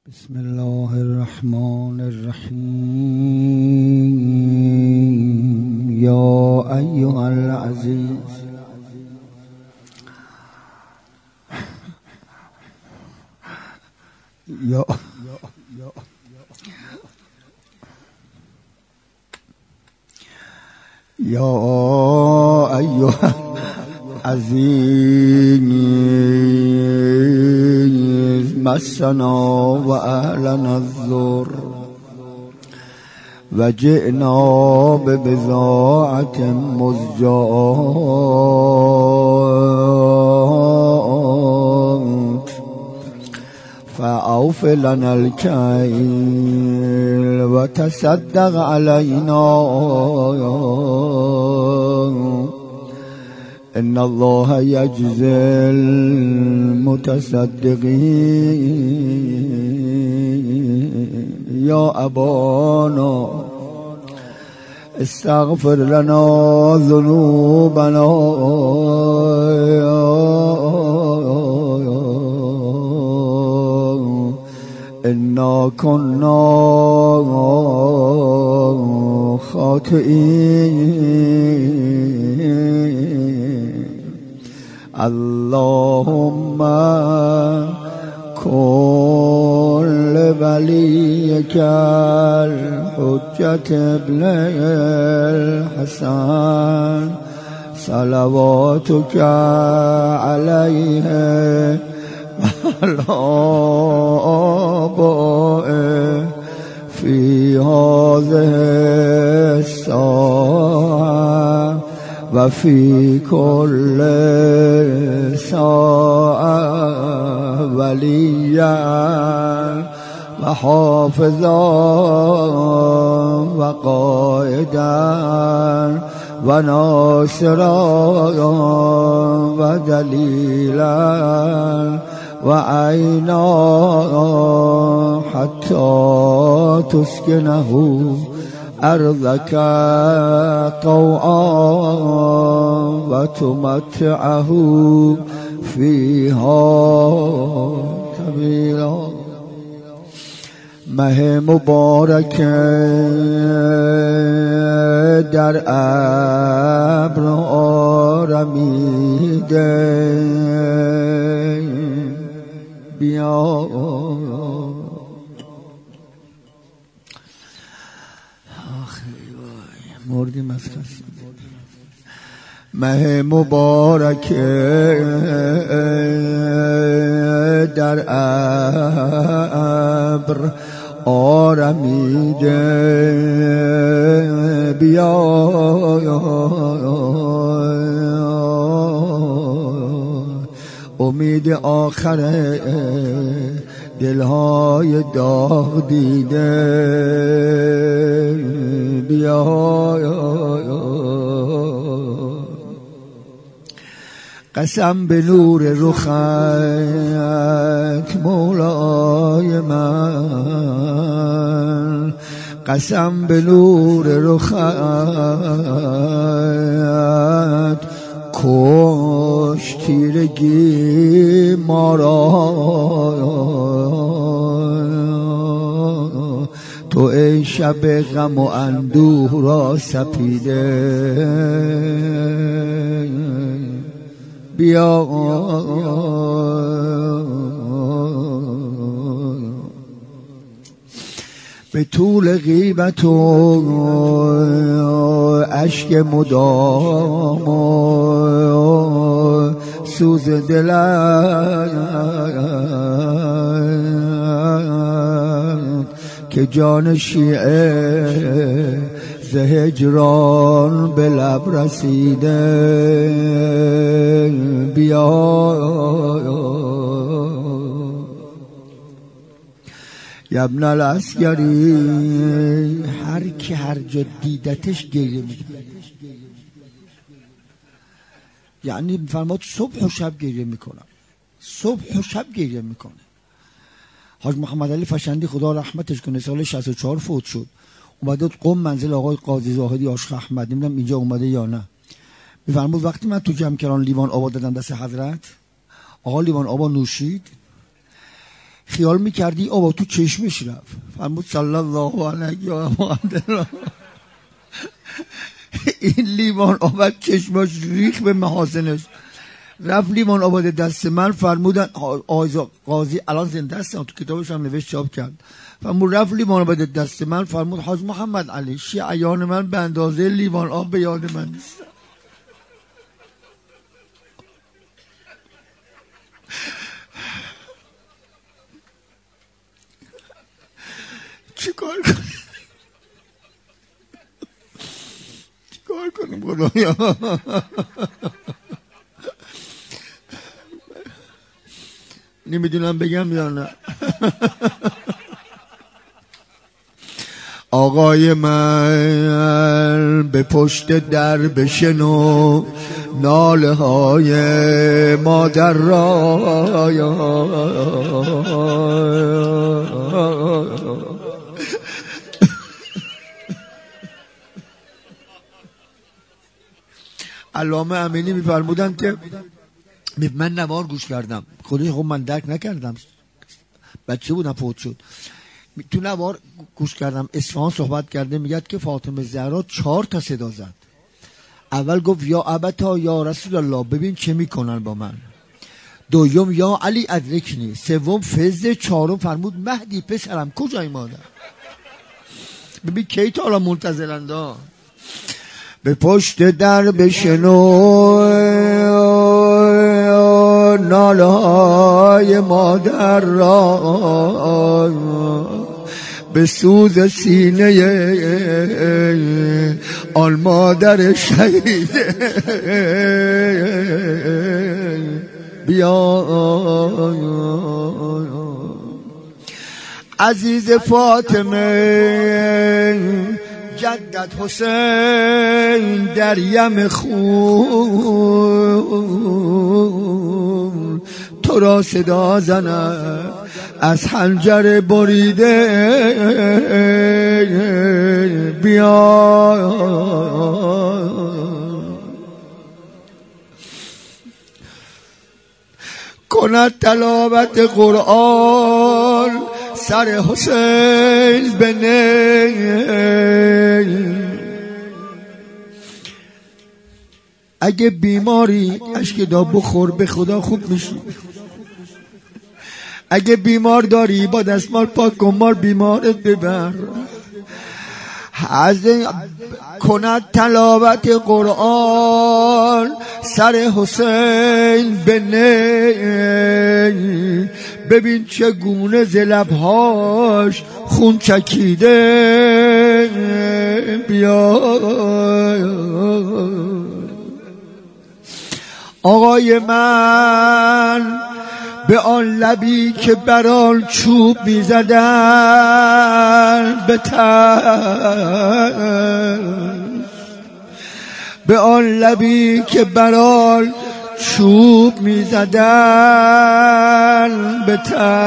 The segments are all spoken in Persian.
بسم الله الرحمن الرحیم. یا ایها العزیز یا ایها العزیز مسنا و اهلنا الضر و جئنا ببضاعة مزجاة فأوف لنا الكيل وتصدق علينا إن الله يجزي المتصدقين. يا أبانا استغفر لنا ذنوبنا إنا كنا خاطئين. اللهم كن لوليك الحجة ابن الحسن صلواتك عليه الآباء في هذه الساعة وفي كل ساعة وليا وحافظا وقائدا وناصرا ودليلا وعينا حتى تسكنه أرضك طوعا وتمتعه فيها طويلا. ماه مبارک در ابر آرمیده بیا مردیم از خسته. ماه مبارک در ابر آرمیده بیا امید آخر دلهای داغ دیده بیا. قسم به نور رخت مولای من، قسم به نور رخت کش تیرگی ما را. تو ای شب غم و اندوه را سپیده بیا. به طول غیبت و اشک مدام و سوز دلم که جان شیعه ز هجران به لب رسیده بیا. ابن العسکری هر کی هر جا دیدتش گریه میکنه، یعنی فرمود صبح و شب گریه میکنم، صبح و شب گریه میکنه. حاج محمد علی فشندی خدا رحمتش کنه سال 64 فوت شد، اومده قم منزل آقای قاضی زاهدی عاشق احمد، نمیدونم اینجا اومده یا نه. میفرمود وقتی من تو جمکران لیوان آبا دادم دست حضرت، آقا لیوان آبا نوشید، خیال میکردی آبا تو چشمش رفت. فرمود صلی الله علیه و محمد این لیوان آب چشماش ریخ به محاسنش، رفت لیوان آب دست من. فرمودن قاضی الان زنده است، تو کتابش هم نوشت چاپ کرد. فرمود رفت لیوان آب دست من. فرمود حاج محمد علی شیعیان من به اندازه لیوان آب به یاد من نیست. چیکار کنم خدایا؟ نمیدونم بگم یا نه. آقای من به پشت در بشنو ناله های مادر را، علامه امینی میفرمودن که من نوار گوش کردم، خودش خب من درک نکردم، بچه بودم فوت شد، تو نوار گوش کردم اصفهان صحبت کرده، میگد که فاطمه زهرا 4 تا صدا زد. اول گفت یا ابتا یا رسول الله ببین چه میکنن با من، دوم یا علی ادرکنی، سوم فزه، چهارم فرمود مهدی پسرم کجای مادر. ببین کی تا حالا منتظرنده. به پشت در بشنو ناله های مادر را، به سوز سینه آن مادر شهید بیا. عزیز فاطمه جدت حسین در یم خون، تو را صدا زند از حنجر بریده بیا. کند تلاوت قرآن سر حسین بنه، اگه بیماری اشک دا بخور به خدا خوب میشی. اگه بیمار داری با دستمال پاک کن مار بیمارت ببر. از کند تلاوت قرآن سر حسین بنه، ببین چگونه ز لبهاش خون چکیده بیا. آقای من به آن لبی که بران چوب میزدن به به آن لبی که بران چوب میزدن به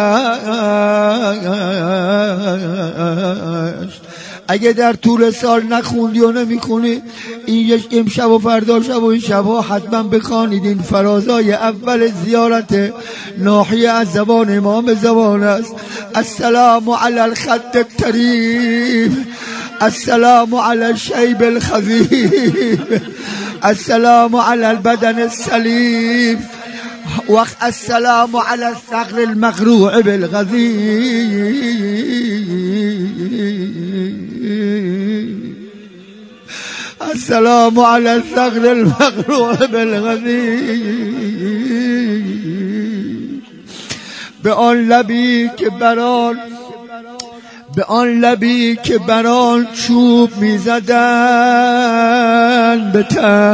اگه در طول سال نخوندی و نمیخونی، این امشب و فردا شب و این شبها حتما بخوانید. این فرازای اول زیارت ناحیه از زبان امام زبان است. السلام علی الخط الطریف، السلام علی الشیب الخفیف، السلام علی البدن السلیم، وقت السلام علی الثغر المقروع بالغذیب، السلام علی الثغر المقروع بالغذیب. به آن لبی که بران چوب میزدن به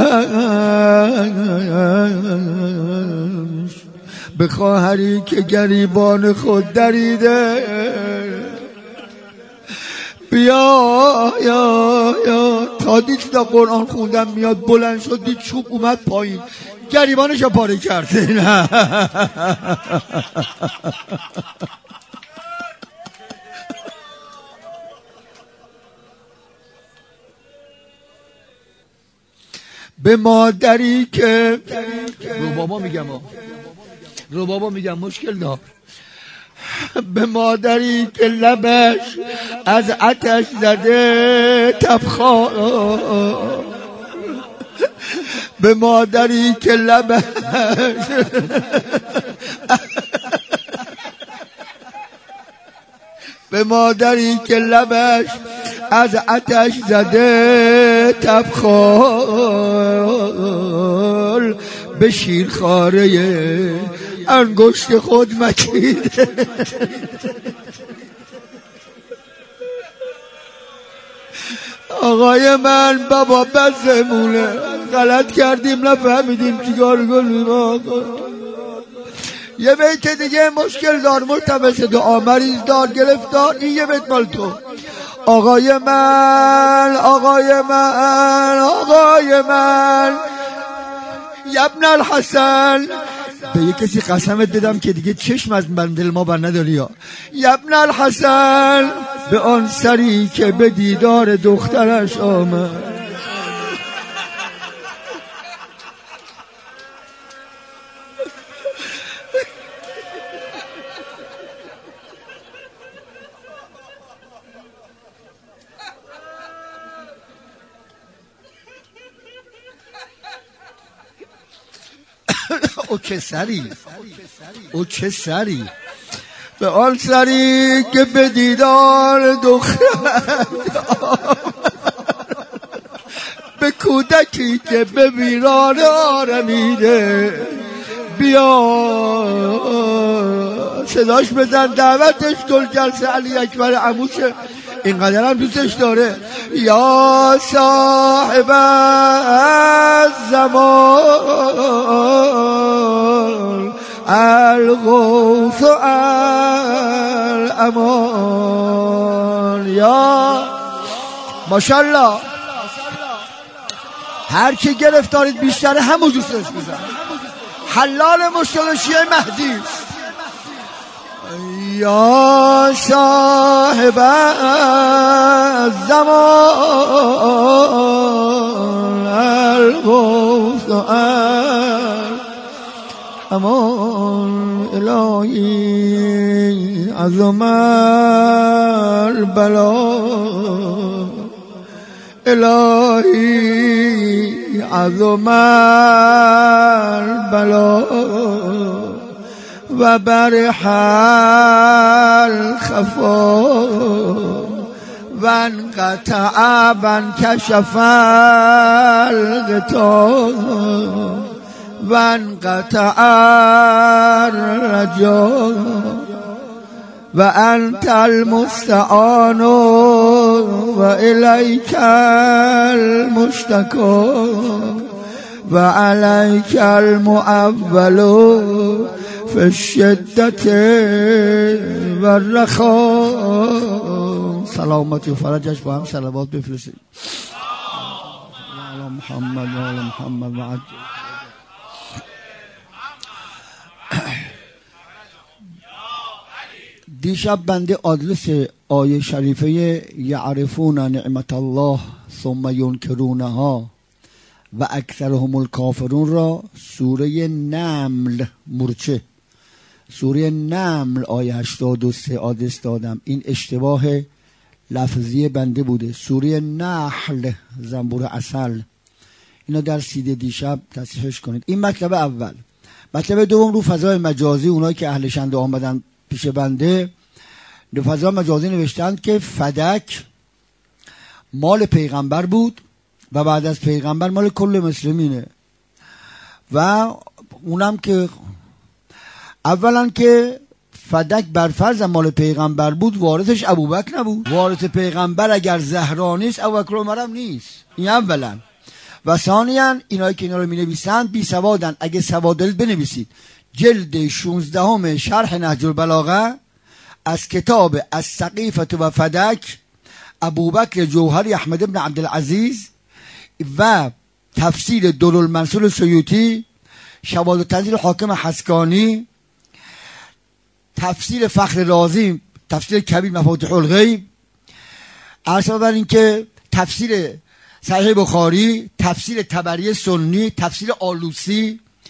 تنش، به خواهری که گریبان خود دریده بیا یا تا دید تا قرآن خوندم میاد بلند شد، دید چوب اومد پایین، گریبانش رو پاره کرده. نه به مادری که رو بابا میگم مشکل دار، به مادری که لبش از آتش زده تبخال، به مادری که لبش به مادری که لبش از آتش زده تبخال، به شیرخواره انگشت خود مکیده. آقای من بابا بسمونه، غلط کردیم نفهمیدیم چیکار کنیم. یه بیت دیگه مشکل دار، مرتبط دعا، مریض دار، گرفتار، این یه بیت مال تو. آقای من آقای من آقای من یبن الحسن، به یه کسی قسمت بدم که دیگه چشم از دل ما بر نداری. یا یبن الحسن، به آن سری که به دیدار دخترش آمد. او چه سری، او چه سری، به آن سری که به دیدار دختر، به کودکی که به ویرانه آرمیده. بیا صداش بزن، دعوتش کن، جلسه علی اکبر عموشه، اینقدر هم دوستش داره. یا صاحب الزمان الغوث الامان. یا ماشاءالله، هر کی گرفتارید بیشتره همون دوستش بزن. حلال مشکل شیعه مهدی. یا صاحب الزمان الغوث الامان. الهی عظم البلا، الهی عظم البلا و برح الخفا و انقطع من کشف الغطا و انقطع الرجا و انت المستعان و الیک المشتکا و علیک المعول فی الشدت و الرخا. سلامتی و فرجش با هم صلوات بفرستید. علی محمد و علی محمد و علی. دیشب بنده آدرس آیه شریفه یعرفون نعمت الله ثم ینکرونها و اکثرهم الکافرون را سوره نمل مرچه، سوره نمل آیه 83 آدرس دادم. این اشتباه لفظی بنده بوده. سوره نحل زنبور عسل، اینا در سید دیشب تصحیحش کنید. این مطلب اول. مطلب دوم، رو فضای مجازی اونایی که اهل شنده آمدن پیش بنده، رو فضای مجازی نوشتند که فدک مال پیغمبر بود و بعد از پیغمبر مال کل مسلمینه. و اونم که اولا که فدک برفرض مال پیغمبر بود، وارثش ابوبکر نبود. وارث پیغمبر اگر زهرا نیست، ابوبکر و عمرم نیست. این اولا. و ثانیاً اینایی که اینا رو می‌نویسند بی سوادن. اگه سواد دارید بنویسید. جلد 16 شرح نهج البلاغه از کتاب السقیفة و فدک ابوبکر جوهری احمد بن عبدالعزیز و تفسیر درالمنصور سیوطی، شواهد تنزیل حاکم حسکانی، تفسیر فخر رازی، تفسیر کبیر مفاتیح الغیب، عرض بر این که تفسیر صحیح بخاری، تفسیر طبری سنی، تفسیر آلوسی،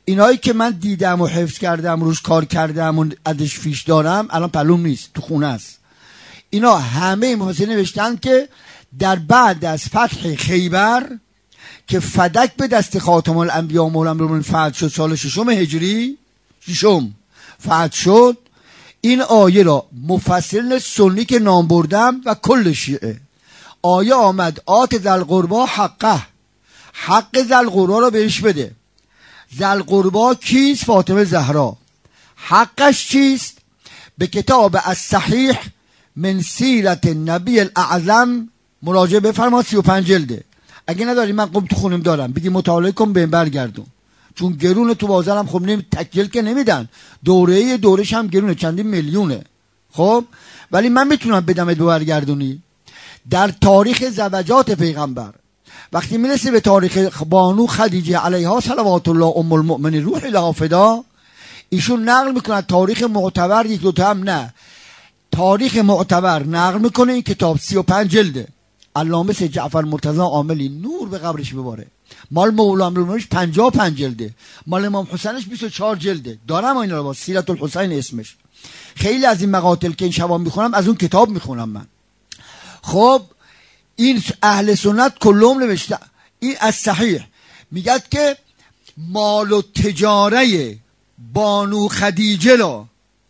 اینایی که من دیدم و حفظ کردم روش کار کردم و ازش فیش دارم الان پلوم نیست، تو خونه است. اینا همه محاسبه نوشتن که در بعد از فتح خیبر که فدک به دست خاتم الانبیا مولا امرالمومنین فتح شد سال 6 هجری فتح شد، این آیه را مفسرین سنی که نام بردم و کل شیعه، آیه آمد آت ذی القربی حقه، حق ذی القربی را بهش بده. ذی القربی کیست؟ فاطمه زهرا. حقش چیست؟ به کتاب الصحیح من سیرت النبی الاعظم مراجعه بفرما، 35 جلده. اگه نداری من قم تو خونم دارم، بگی مطالعه کن بهم برگردون، چون گرونه تو بازارم. خب تکجل که نمیدن، دورهش هم گرونه، چندین میلیونه. خب ولی من میتونم بدمت برگردونی. در تاریخ زوجات پیغمبر وقتی میرسه به تاریخ بانو خدیجه علیها صلوات الله ام المؤمنین روح لها فدا، ایشون نقل میکنه تاریخ معتبر، یک دو تا هم نه، تاریخ معتبر نقل میکنه. این کتاب 35 جلده. علامه سید جعفر مرتضی عاملی نور به قبرش بباره. مال مولا امرالمومنین 55 جلده، مال امام حسینش 24 جلده. دارم اینا رو با سیرت الحسین اسمش. خیلی از این مقاتل که این شبان میخونم از اون کتاب میخونم من. خب این اهل سنت کلهم نوشته. این از صحیح میگه که مال و تجاره بانو خدیجه را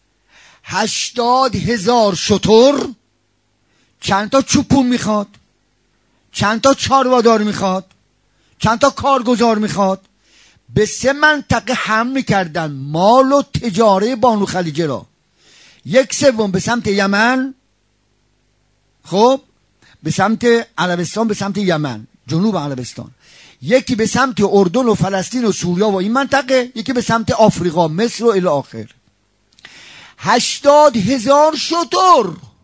80,000 شتر، چند تا چوپون میخواد، چند تا چاروادار میخواد، چند تا کارگزار میخواد، به 3 منطقه حمل میکردن مال و تجاره بانو خدیجه را. 1/3 به سمت یمن، خب به سمت عربستان، به سمت یمن جنوب عربستان، یکی به سمت اردن و فلسطین و سوریه و این منطقه، یکی به سمت آفریقا مصر و الی آخر. 80,000 شتر.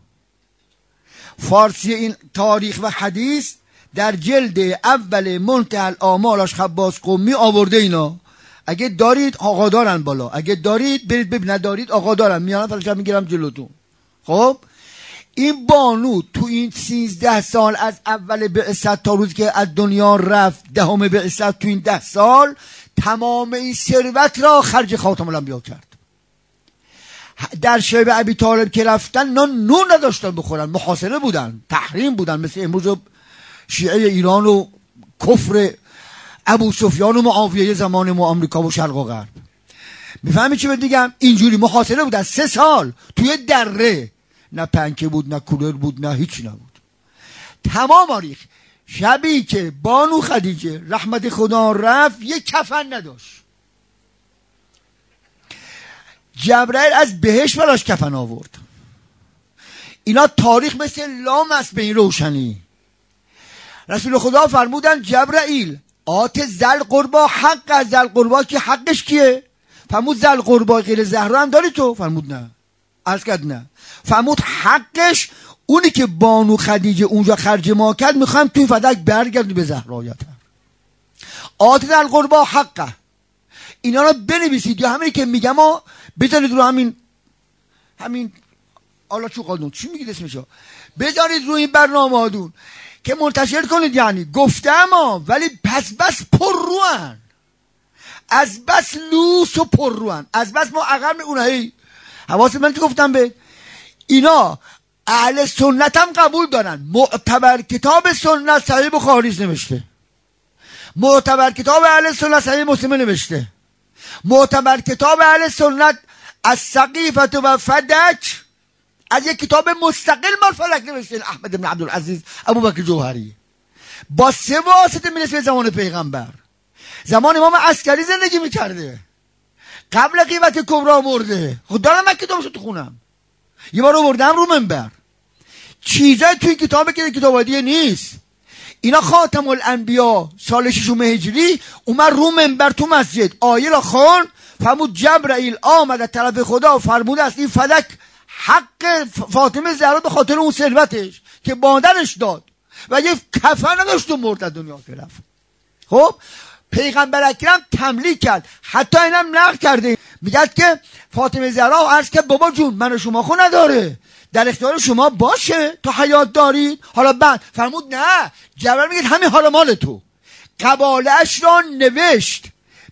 فارسی این تاریخ و حدیث در جلد اول منتهی الاعمال اشخباس قمی آورده. اینا اگه دارید آقا دارن بالا، اگه دارید برید ببینید، ندارید آقا دارن میانم فلش میگیرم جلوتون. خب این بانو تو این 13 سال از اول بعثت تا روزی که از دنیا رفت 10 بعثت، تو این 10 سال تمام این ثروت را خرج خاتم الانبیا کرد. در شیب ابی طالب که رفتن نون نداشتن بخورن، محاصره بودن، تحریم بودن، مثل امروز شیعه ایران و کفر ابو سفیان و معاویه زمان ما آمریکا و شرق و غرب. میفهمی چی بگم؟ اینجوری محاصره بودن 3 سال توی دره، نه پنکه بود، نه کولر بود، نه هیچ نبود. تمام آریخ. شبی که بانو خدیجه رحمت خدا رفت یک کفن نداشت. جبرائیل از بهشت براش کفن آورد. اینا تاریخ مثل لام است به این روشنی. رسول خدا فرمودن جبرائیل آت ذی القربی حق، از ذی القربی که حقش کیه؟ فرمود ذی القربی غیر زهرا هم داری تو؟ فرمود نه. عرض کرد نه. فرمود حقش اونی که بانو خدیجه اونجا خرج ما کرد، میخوایم توی فدک برگردی به زهرایتر. آت ذی القربی حقه. اینا رو بنویسید، یا همینی که میگم بذارید رو همین آلا چوقادون چی میگید اسمشو، بذارید رو این برنامه هادون که منتشر کنید. یعنی گفتم ولی بس پر روان، از بس لوس و پر روان، از بس ما عقب اونایی. حواست من که گفتم به اینا اهل سنت هم قبول دارن. معتبر کتاب سنت صحیح بخاری نوشته، معتبر کتاب اهل سنت صحیح مسلم نوشته، معتبر کتاب اهل سنت از سقیفت و فدک از یک کتاب مستقل مال فلک نوشته احمد بن عبدالعزیز ابوبکر جوهری. با 3 واسطه میرسه به زمان پیغمبر. زمان امام عسکری زندگی میکرده، قبل غیبت کبرا مرده. خود دارم من کتابشو تو خونم، یه بار آوردم رو منبر. چیزای توی کتابه که کتاب عادیه نیست. اینا خاتم الانبیا سال 6 هجری اومد رو منبر تو مسجد آیه را خوان، فرمود جبرائیل آمد از طرف خدا و فرموده است این فلک حق فاطمه زهرا به خاطر اون ثروتش که مادرش داد و یه کفن نداشت و مرد از دنیا که رفت. خب پیغمبر اکرم تملیک کرد، حتی اینم نقل کرده، میگه که فاطمه زهرا عرض که بابا جون من و شما خو نداره، در اختیار شما باشه تا حیات دارید. حالا بعد فرمود نه، جبرائیل میگه همین حالا مال تو. قبالش را نوشت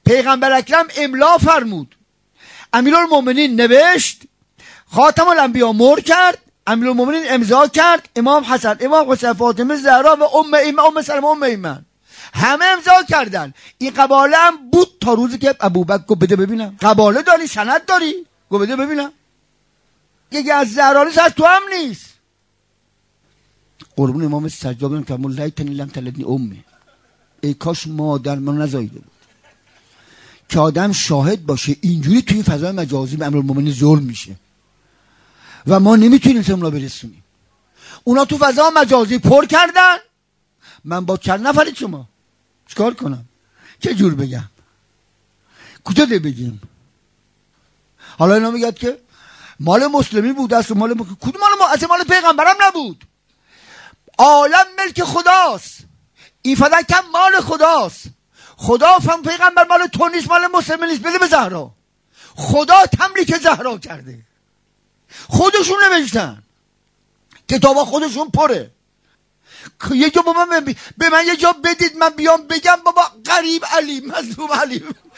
پیغمبر اکرم املا فرمود، امیرالمومنین نوشت، خاتم الانبیا مهر کرد، امیرالمومنین امضا کرد، امام حسن، امام حسین، فاطمه زهرا و ام سلمه ام ایمن همه امضا کردن. این قباله هم بود تا روزی که ابوبکر گفت بده ببینم قباله داری، سند داری؟ گفت بده ببینم. اگه از زهرا نیست از تو هم نیست. قربون امام سجاد برم که لیتنی لم تلدنی امي، ای کاش مادر من نزایده بود. که آدم شاهد باشه اینجوری توی فضای مجازی به امیرالمومنین ظلم میشه و ما نمیتونیم املا برسونیم. اونا تو فضا مجازی پر کردن، من با چند نفری شما چیکار کنم؟ چه جور بگم؟ کجا ده بگیم؟ حالا اینا میگه که مال مسلمی بود، اصلا مال کدوم مال ما؟ اصلا مال پیغمبرم نبود. عالم ملک خداست، این فدک هم مال خداست. خدا فهم پیغمبر مال تو نیست، مال مسلمی نیست، بده به زهرا. خدا تملیک زهرا کرده، خودشون نوشتن، کتابا خودشون پره. یه جا به من یه جا بدید من بیام بگم بابا غریب علی مظلوم علی.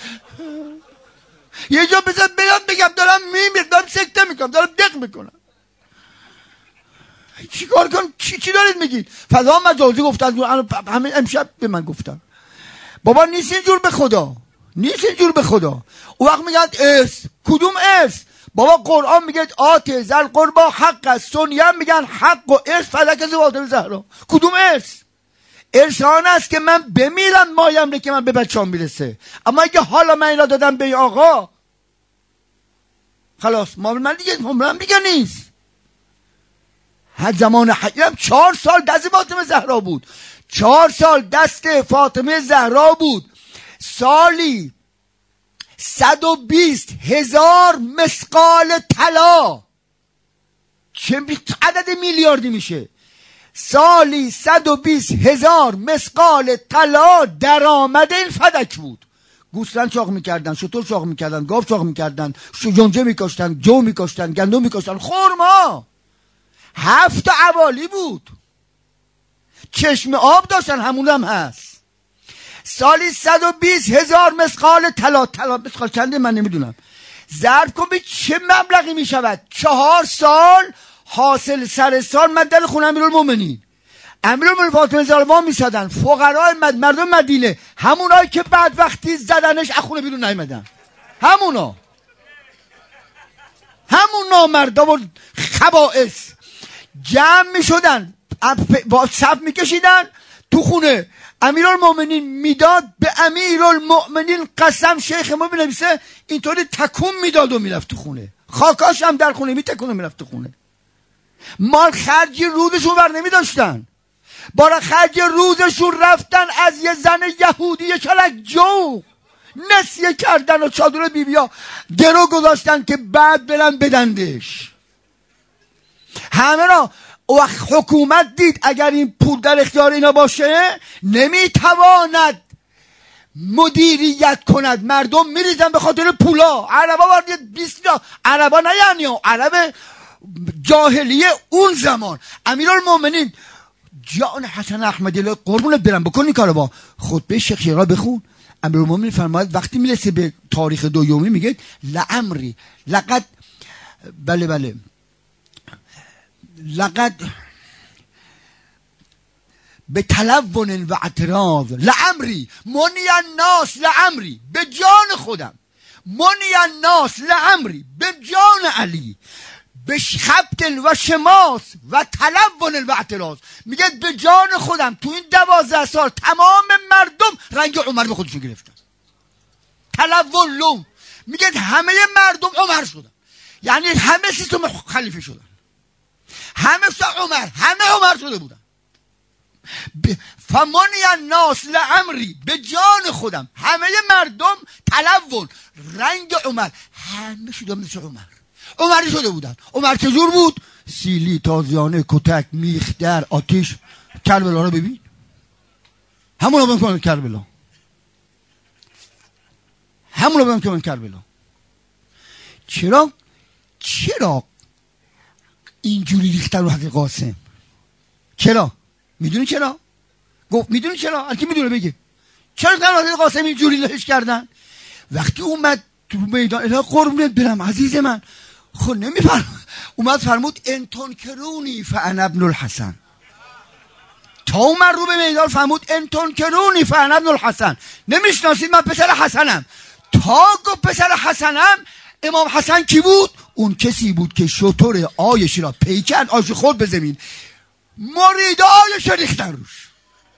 یه جا بگم دارم میمیرم، دارم سکته میکنم، دارم دق میکنم. چی کار کنم؟ چی دارید میگید؟ فضا مجازی گفتن، همین امشب به من گفتن بابا نیست اینجور به خدا، نیست اینجور به خدا. اون وقت میگن ارث. کدوم ارث؟ بابا قرآن میگه آت ذل قربا حق است، سنی هم میگن حق و ارث فلک فاطمه زهرا. کدوم ارث؟ ارث آن است که من بمیرم مایم که من به بچه‌ام میرسه. اما اگه حالا من اینا دادم به آقا خلاص من دیگه نیست. هر زمان حیرم 4 سال دست فاطمه زهرا بود، 4 سال دست فاطمه زهرا بود. سالی 120,000 مثقال طلا، چه عدد میلیاردی میشه؟ سالی 120,000 مثقال طلا درآمد این فدک بود. گوسفند چاق میکردن، شتر چاق میکردن، گاو چاق میکردن، جنجه میکاشتن، جو میکاشتن، گندم میکاشتن، خرما. 7 عوالی بود، چشم آب داشتن، همون هم هست. سالی 120,000 مثقال طلا مثقال چنده من نمیدونم، ضرب کن به چه مبلغی میشود. 4 سال حاصل سر سال مدل خون امیرالمومنین فاطمه زهرا میسادن. فقرای مردم مدینه، همونایی که بعد وقتی زدنش اخونه بیرون نیومدن، همون نامردا و خبائث جمع میشدن، با صف میکشیدن تو خونه. امیرالمومنین میداد به امیرالمومنین قسم، شیخ ما بنویسه اینطوری تکون میداد و میرفت تو خونه. خاکاش هم در خونه میتکون و میرفت تو خونه. مال خرجی روزشون بر نمیداشتن، برای خرج روزشون رفتن از یه زن یهودی کلک جو نسیه کردن و چادر بیبیا گرو گذاشتن که بعد برن بدندش. همه را وقت حکومت دید اگر این پول در اختیار اینا باشه نمیتواند مدیریت کند، مردم میریزن به خاطر پولا. عربا وارد 20 عربا نه، یعنی عرب جاهلیه اون زمان. امیرالمومنین جان حسن احمدی قربونت برم بکن این کارو، با خطبه شیخ را بخون. امیرالمومنین فرماید وقتی میرسه به تاریخ دومی میگه لعمری لقد بله لقد به تلون و اعتراض لعمری منی الناس لعمری، به جان خودم، منی الناس لعمری، به جان علی، به خبط و شماس و تلون و اعتراض. میگه به جان خودم تو این 12 سال تمام مردم رنگ عمر به خودشون گرفتن. تلون لون میگه همه مردم عمر شدن، یعنی همه سیستم خلیفه شدن، همه عمر شده بودن. فمانی الناس لعمری، به جان خودم همه مردم تلون رنگ عمر، همه شده مثل عمری شده بودن. عمر چجور بود؟ سیلی، تازیانه، کتک، میخ، در آتیش. کربلا رو ببین، همون رو ببین کربلا، همون رو ببین کربلا. چرا اینجوری ریختن رو حضرت قاسم؟ چرا؟ میدونی چرا؟ گفت میدونی چرا؟ الکی میدونه بگه چرا حضرت قاسم اینجوری لهش کردن؟ وقتی اومد تو میدان الهی قربونت برم عزیز من، خب نمیفرم اومد فرمود ان تنکرونی فانا ابن الحسن. تا اومد رو به میدان فرمود ان تنکرونی فانا ابن الحسن، نمیشناسید من پسر حسنم. تا گفت پسر حسنم، امام حسن کی بود؟ اون کسی بود که شطور آیش را پیکرد، آش خورد به زمین، مرید آیش ریختن روش.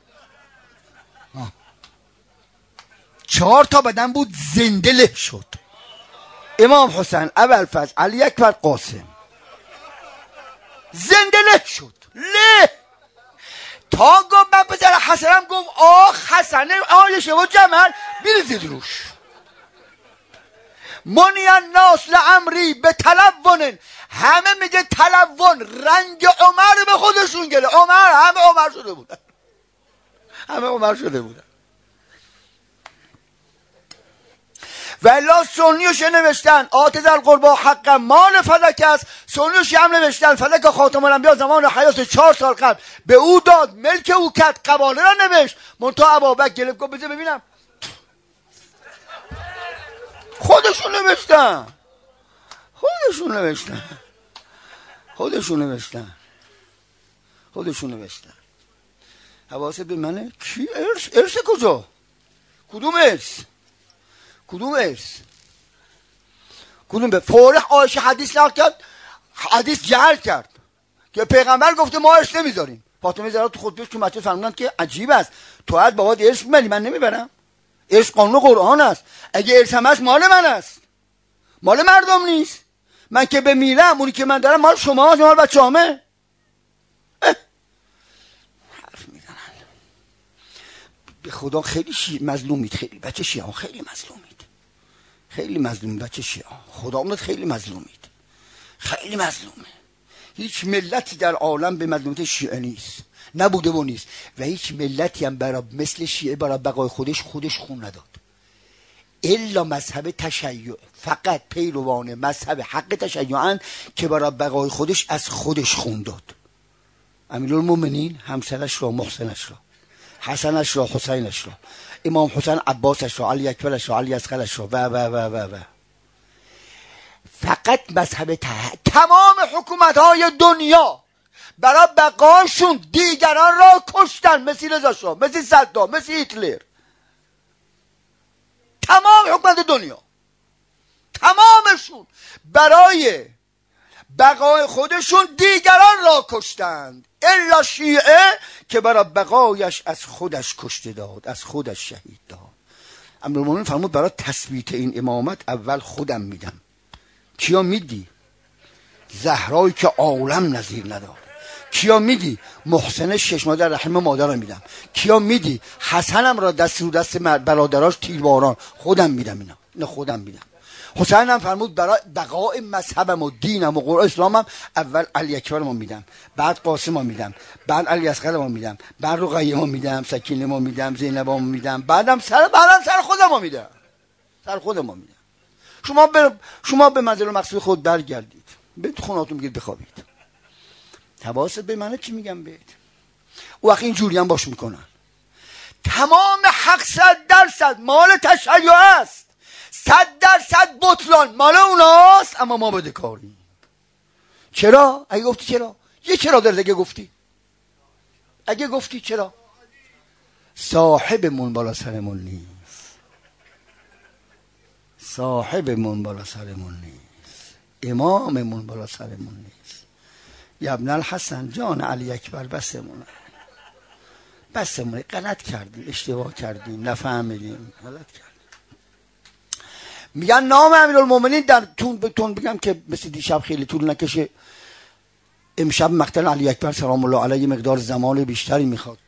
4 تا بدن بود زنده له شد. امام حسین، ابوالفضل، علی اکبر، قاسم زنده له شد. له تا گفت من پسر حسنم، گفت آخ حسنه آیش و جمل بریزید روش. منی الناس لعمری به تلون، همه میگه تلون رنگ عمر به خودشون گله. همه عمر شده بودن، همه عمر شده بودن. و الا سنیوش نوشتن آتذ القربا حق مال فلک است. سنیوش هم نوشتن فلک خاتم الانبیا زمان حیات 4 سال قبل به او داد، ملک او کرد، قباله را نوشت. منتها ابابکر گرفت گفت بذار ببینم. خودشون نوشتن حواست به منه. کی ارث کجا؟ کدوم ارث؟ کدوم به فوره عایشه حدیث نقل کرد، حدیث جعل کرد که پیغمبر گفته ما ارث نمیذاریم. فاطمه زهرا تو خطبهش تو مسجد فرمودن که عجیب است، تو باید بابات ارث میبری، من نمیبرم. ارث قانون قرآن است، اگه ارث هم هست مال من است، مال مردم نیست. من که بمیرم اونی که من دارم مال شما هست، مال بچه‌هامه. حرف میزنن به خدا. خیلی مظلومید، خیلی بچه شیعه خیلی مظلومید، بچه شیعه خدا امید خیلی مظلومید، خیلی مظلومه. هیچ ملتی در عالم به مظلومیت شیعه نیست، نبوده و نیست، و هیچ ملتی هم برای مثل شیعه برای بقای خودش خون نداد الا مذهب تشیع. فقط پیروان مذهب حق تشیعن که برای بقای خودش از خودش خون داد. امیرالمومنین همسرش را، محسنش را، حسنش را، حسینش را، امام حسین عباسش را، علی اکبرش را، علی اصغرش را و فقط مذهب تمام حکومت‌های دنیا برای بقاشون دیگران را کشتن، مثل رضا شاه، مثل صدام، مثل هیتلر. تمام حکومت دنیا، تمامشون برای بقای خودشون دیگران را کشتند، الا شیعه که برای بقایش از خودش کشته داد، از خودش شهید داد. امیرالمومنین فرمود برای تثبیت این امامت اول خودم میدم. کیا میدی؟ زهرایی که عالم نظیر نداره. کیا میدی؟ محسن 6 ماه در رحم مادرم میدم. کیا میدی؟ حسنم را دست رو دست برادراش تیرباران خودم میدم. اینا خودم میدم. حسین هم فرمود برای بقای مذهبم و دینم و قرآن اسلامم اول علی اکبرم میدم، بعد قاسمم میدم، بعد علی اصغرم میدم، بعد رقیه‌ام میدم، سکینه‌ام میدم، زینبم میدم، بعدم سر خودم میدم. شما به منزل مقصود خود برگردید، به خونه‌تون بگید بخوابید. حواست به منه چی میگم بهت. او وقت اینجوری هم باش میکنن. تمام حق 100% مال تشیع است، 100% بطلان مال اوناست، اما ما بده کاریم. چرا؟ اگه گفتی چرا؟ یه چرا داره. اگه گفتی چرا؟ صاحبمون بالا سرمون نیست. اماممون بالا سرمون نیست. یا ابن الحسن جان علی اکبر بسمونه. غلط کردیم، اشتباه کردیم، نفهمیدیم، غلط کردیم. میگن نام امیرالمومنین در تون بگم که مثل دیشب خیلی طول نکشه. امشب مقتل علی اکبر سلام الله علیه مقدار زمان بیشتری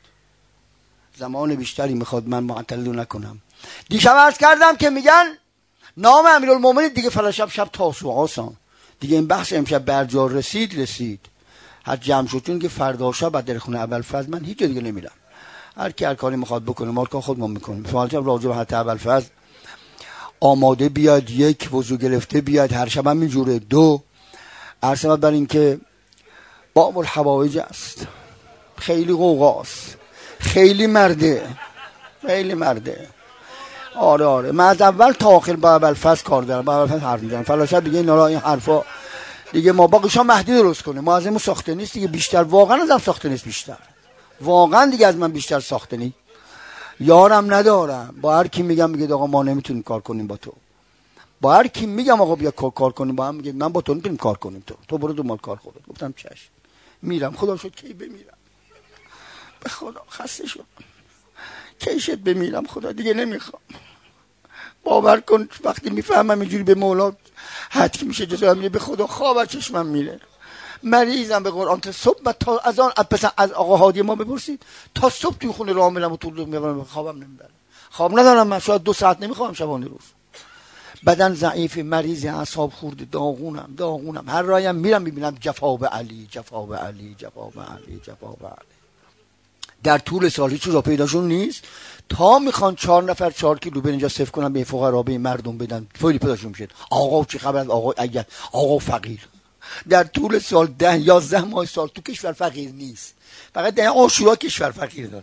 میخواد، من معطل نکنم. دیشب عرض کردم که میگن نام امیرالمومنین دیگه فردا شب تاسوعا دیگه این بحث امشب برجا رسید. هر جمع شدتون که فردا شب بعد در خونه ابوالفضل من هیچ جا دیگه نمیرم. هر کی هر کاری میخواد بکنه، ما کار خودمون میکنیم. فعلا راجع به حضرت ابوالفضل آماده بیاد، 1 وضو گرفته بیاد، هر شب هم اینجوره. 2 عرض بر این که باب الحوائج است، خیلی قوقاست، خیلی مرده. آره من از اول تا آخر با اول فصل کار دارم، با اول فصل حرف میزنم. فلاشت دیگه اینا این حرفا دیگه ما باقیشا مهدی درست کنه، ما از این ساخته نیست دیگه، بیشتر واقعا ازم ساخته نیست، بیشتر واقعا دیگه از من بیشتر ساخته نیست. یارم ندارم، با هر کی میگم میگه آقا ما نمیتونیم کار کنیم با تو، با هر کی میگم آقا بیا کار کنیم با هم، میگه من با تو نمیتونم کار کنیم، تو برو دنبال کار خودت. گفتم چشم میرم، خدا شد کی بمیرم، به خدا خسته شدم، کی شد بمیرم، خدا دیگه نمیخوام. باور کن وقتی میفهمم اینجوری به مولا حد میشه جزا میگه به خدا خواب از چشمم میره. مریضم به قرآن تا صبح، تا از آن از آقا هادی ما بپرسید تا صبح توی خونه راه میرم و طول میبرم، خوابم نمیبره، خواب ندارم من، شاید 2 ساعت نمیخوام شبانه روز. بدن ضعیف، مریض، اعصاب خورده، داغونم. هر رایم میرم میبینم جفا به علی، جفا به علی، جفا به علی، جفا به علی. در طول سال هیچ جا پیداشون نیست، تا میخوان 4 نفر 4 کیلو به اینجا صرف کنن به فقرا به مردم بدن، فوری پیداشون میشه. آقا چه خبر از آقا اگر آقا فقیر. در طول سال 10-11 ماه سال تو کشور فقیر نیست، فقط در عاشورا کشور فقیر داره.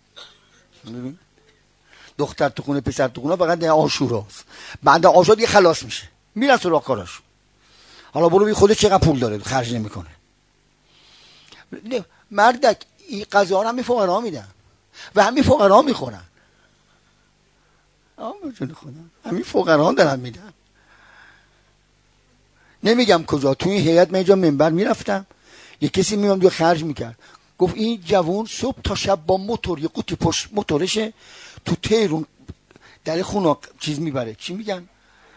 دختر تو خونه پسر تو خونه فقط در عاشوراست، بعد عاشورا دیگه خلاص میشه، میرن سراغ کاراش. حالا برو ببین خودت چقدر پول داره خرج نمیکنه. مردک این غذا رو همین فقرا میدن و همین فقرا میخورن. همین فقرا دارن میدن. نمیگم کجا، تو این هیئت من اینجا منبر میرفتم، یه کسی میام دو خرج میکرد، گفت این جوان صبح تا شب با موتور یه قوطی پشت موتورشه تو تهرون در خونه چیز میبره، چی میگن،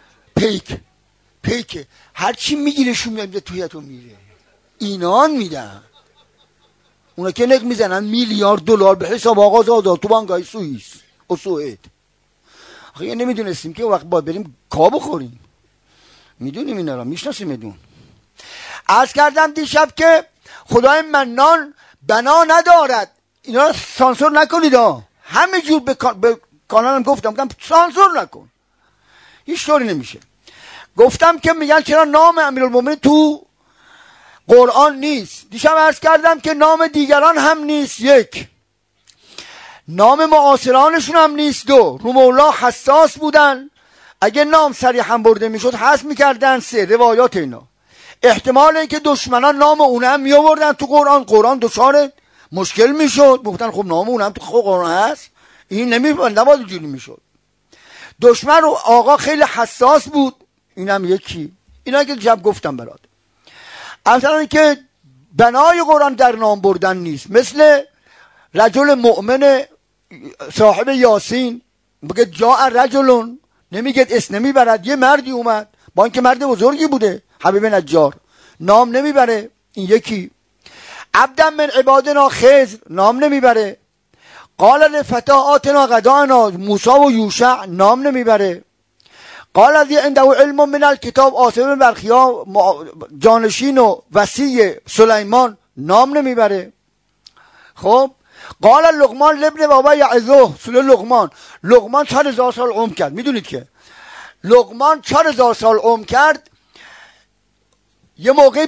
پیک هر چی میگیرشون میاد تو هیئتون میره. اینان میدن، اونا که نک میزنن میلیارد دلار به حساب آقا آزاد تو بانکای سوئیس و سوئد. آخه نمیدونستیم که وقت باید بریم کا بخوریم، میدونیم اینا را میشناسیم. میدون عرض کردم دیشب که خدای منان بنا ندارد، اینا را سانسور نکنید همه جور به کانالم گفتم سانسور نکن، هیچ طوری نمیشه. گفتم که میگن چرا نام امیرالمومنین تو قرآن نیست. دیشب عرض کردم که نام دیگران هم نیست، 1 نام معاصرانشون هم نیست، 2 رو مولا حساس بودن، اگه نام صریحا برده میشد حذف میکردن، 3 روایات اینا. احتمال اینکه دشمنان نام اونم میآوردن تو قرآن دچار مشکل میشد، گفتن خب نام اونم تو قرآن هست، این نباید اینجوری میشد. دشمن رو آقا خیلی حساس بود، اینم یکی. اینا که جب گفتم برات. اصلا که بنای قرآن در نام بردن نیست، مثل رجل مؤمن صاحب یاسین بگه جاء رجلون، نمیگه اسم نمیبرد، یه مردی اومد با اینکه مرد بزرگی بوده، حبیب نجار، نام نمیبره. این یکی. عبدا من عبادنا خضر نام نمیبره. قال لفتى آتنا غداءنا موسی و یوشع نام نمیبره. قال الذي عنده علم من الكتاب آسم برخیا جانشین و وصی سلیمان نام نمیبره. خب قال لقمان لابن بابا یعظه، سوره لقمان 4000 سال عمر کرد. میدونید که لقمان 4000 سال عمر کرد، یه موقع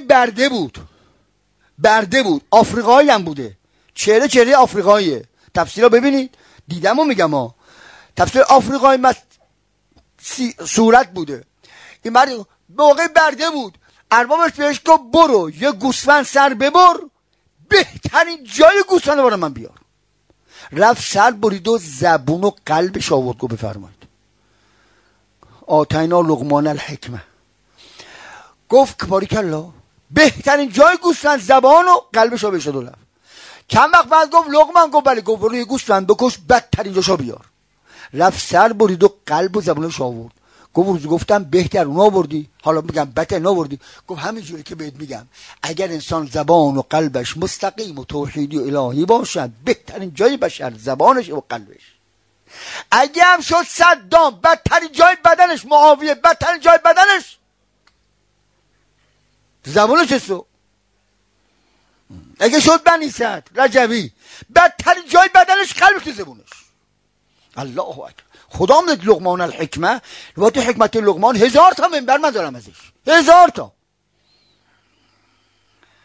برده بود، آفریقایی هم بوده، چهره آفریقاییه. تفسیرها ببینید، دیدم و میگم تفسیر آفریقایی صورت بوده. این مرد موقع برده بود، اربابش بهش گفت برو یه گوسفند سر ببر، بهترین جای گوسفند برای من بیار. رفت سر برید و زبون و قلبش آورد، گفت بفرمایید آتینا لقمان الحکمه. گفت باریکالله، بهترین جای گوسفند زبان و قلبش رو بهش داد. چند وقت بعد گفت لقمان، گفت بله. گفت برو یه گوسفند بکش، بدترین جاشو بیار. رفت سر برید و قلب و زبانش آورد. گفتم بهتر اون آوردی، حالا میگم بهتر نآوردی. گفت همین جوری که بهت میگم، اگر انسان زبان و قلبش مستقیم و توحیدی و الهی باشد، بهترین جای بشر زبانش و قلبش. اگه هم شد صدام، بدترین جای بدنش، معاویه بدترین جای بدنش زبانش است. اگه شد بنی سعد رجبی، بدترین جای بدنش قلبش زبانش. الله اکبر. خدا میگه لقمان الحکمه، روایت حکمت لقمان 1000 تا منبر من دارم ازش، 1000 تا.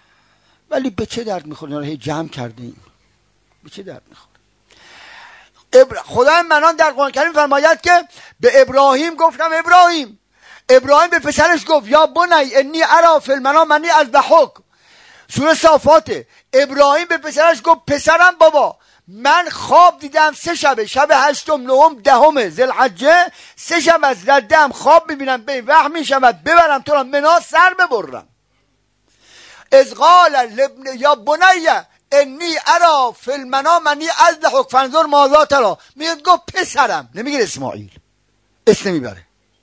ولی به چه درد میخوره؟ اینا رو جمع کردیم، به چه درد میخوره؟ خدای منان در قرآن کریم فرماید که به ابراهیم گفتم ابراهیم به پسرش گفت یا بنی انی ارا فی المنام انی اذبحک. سوره صافاته. ابراهیم به پسرش گفت پسرم بابا من خواب دیدم 3 شبه، شب 8م 9م 10م ذوالحجه 3 شب از ردم خواب میبینم به وحی میشود ببرم تو را منا سر ببرم. اذ قال لابن یا بنی انی ارا فی المنام انی اذبحک فانظر ماذا تری. میگه گفت پسرم، نمیگه اسماعیل، اسم نمیبره.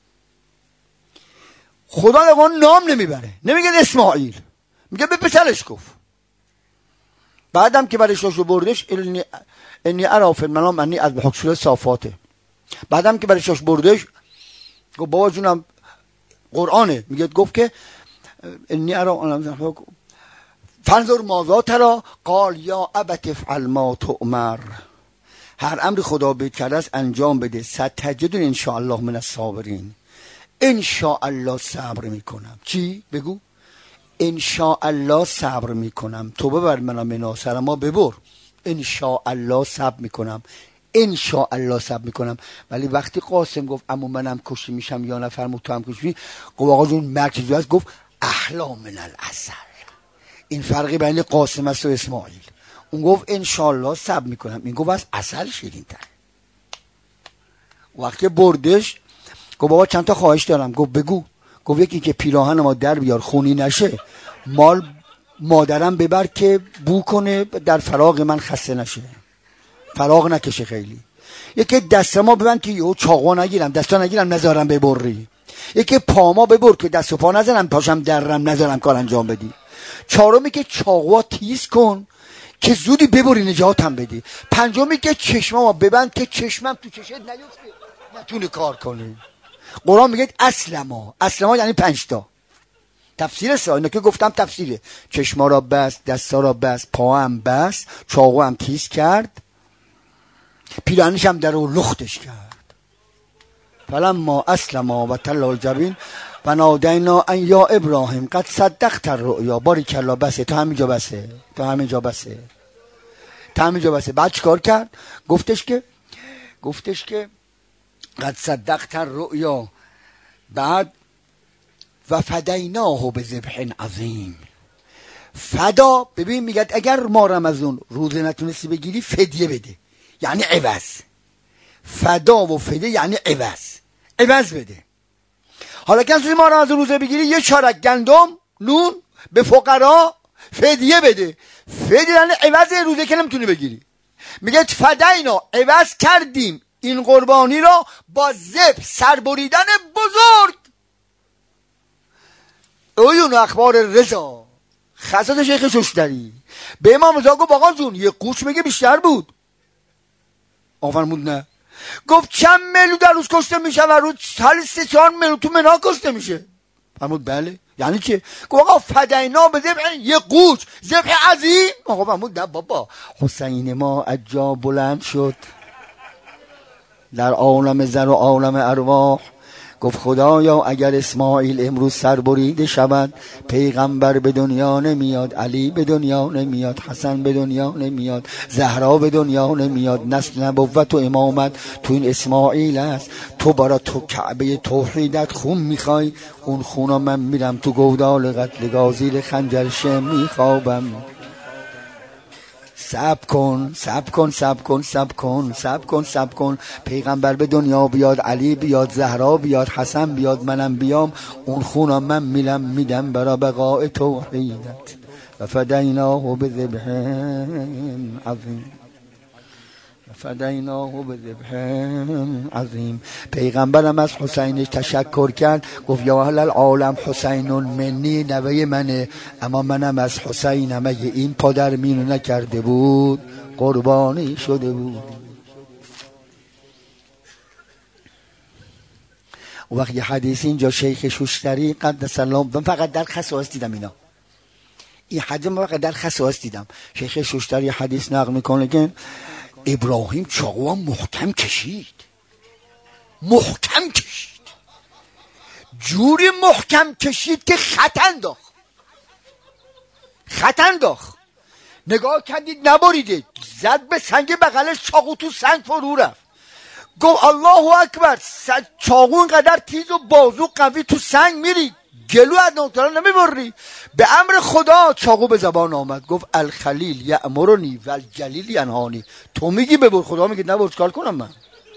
خدا لقون نام نمیبره، نمیگه اسماعیل، میگه به پسرش گفت. بعدم که برای شاشو بردش انی ارا فی المنام انی اذبحک سوره صافاته. بعدم که برای شاش بردش گفت بابا جونم قرآنه، میگه گفت که انی ارا فانظر ماذا تری قال یا ابت افعل ما تؤمر. هر امر خدا بهت کرده است انجام بده. ستجدون ان شاء الله من الصابرین. ان شاء الله صبر میکنم. چی بگو؟ ان شاء الله صبر میکنم. تو ببر منو مناصر ما ببر. ان شاء الله صبر میکنم. ان شاء الله صبر میکنم. ولی وقتی قاسم گفت اما منم کشته میشم یا نفرمود تو هم کشته میشی، گفت آقا جون مرکزی هست، گفت احلا من العسل. این فرقی بین قاسم است و اسماعیل. اون گفت ان شاء الله صبر میکنم، این گفت از عسل شیرین تر. وقتی بردش گفت بابا چند تا خواهش دارم. گفت بگو. گفت یکی که پیراهن ما در بیار خونی نشه، مال مادرم ببر که بو کنه در فراغ من خسته نشه، فراغ نکشه خیلی. یکی دست ما ببند که یهو چاقو نگیرم، دستا نگیرم نذارم ببری. یکی پا ما ببر که دست و پا نزنم پاشم درم نذارم کار انجام بدی. چهارمی که چاقو تیز کن که زودی ببری نجاتم بدی. پنجمی که چشمامو ببند که چشمم تو چشت نیفته نتونه کار کنه. قرآن میگه اسلما یعنی 5 تا. تفسیر است اینا که گفتم تفسیره. چشما را بست، دستا را بست، پا هم بست، چاقو هم تیز کرد، پیرانش هم در رو لختش کرد. فلما اسلما و تلی الجبین و نادینا ان یا ابراهیم قد صدقت الرؤیا. باریکلا بسه، تا همینجا بسه. بعد چیکار کرد؟ گفتش که قد صدقت الرؤیا. بعد و فدیناه بذبح عظیم. فدا ببین میگه اگر ما رمضان روزه نتونستی بگیری فدیه بده، یعنی عوض. فدا و فدیه یعنی عوض بده. حالا کسی ما رمضان روزه بگیری 1 چارک گندم نون به فقرا فدیه بده. فدیه یعنی عوض روزه که نمیتونی بگیری. میگه فدینا عوض کردیم این قربانی را با ذبح سربریدن بزرگ. اویون اخبار رضا خصاص شیخ شوشتری به امام رضا گفت آقا جون 1 قوچ میگه بیشتر بود. آفرمود نه. گفت چند میلیون در روز کشته میشه و روز حالی 3-4 میلیون تو منا کشته میشه. فرمود بله. یعنی چه؟ گفت آقا فدینا به ذبح 1 قوچ ذبح عظیم. آقا فرمود نه بابا، حسین ما از جا بلند شد در عالم زر و عالم ارواح. گفت خدایا اگر اسماعیل امروز سربریده شود، پیغمبر به دنیا نمیاد، علی به دنیا نمیاد، حسن به دنیا نمیاد، زهرا به دنیا نمیاد، نسل نبوت و امامت تو این اسماعیل است. تو برا تو کعبه توحیدت خون میخوای، اون خونا من میرم تو گودال قتل زیر خنجر شم میخوابم. صبر کن. پیغمبر به دنیا بیاد، علی بیاد، زهرا بیاد، حسن بیاد، منم بیام، اون خونا من میدم برا بقاء توحیدت. و فدیناه بذبح عظیم. پیغمبرم از حسینش تشکر کرد، گفت یا اهل العالم حسین منی، نوه منه، اما منم از حسینم، اگه این پدر مینو نکرده بود قربانی شده بود. و وقتی حدیث اینجا شیخ شوشتری قدس الله، من فقط در خصائص دیدم این حدیث فقط در خصائص دیدم. شیخ شوشتری حدیث نقل میکنه که ابراهیم چاقو محکم کشید، جوری محکم کشید که خط انداخت. نگاه کردید نبریده، زد به سنگ بغلش، چاقو تو سنگ فرو رفت. گفت الله اکبر، چاقو اینقدر تیز و بازو قوی تو سنگ میری، گلو از نوترا نمیبری؟ به امر خدا چاقو به زبان آمد، گفت الخلیل یأمرنی و الجلیل ینهانی. تو میگی ببر، خدا میگه نبر، چیکار کنم من؟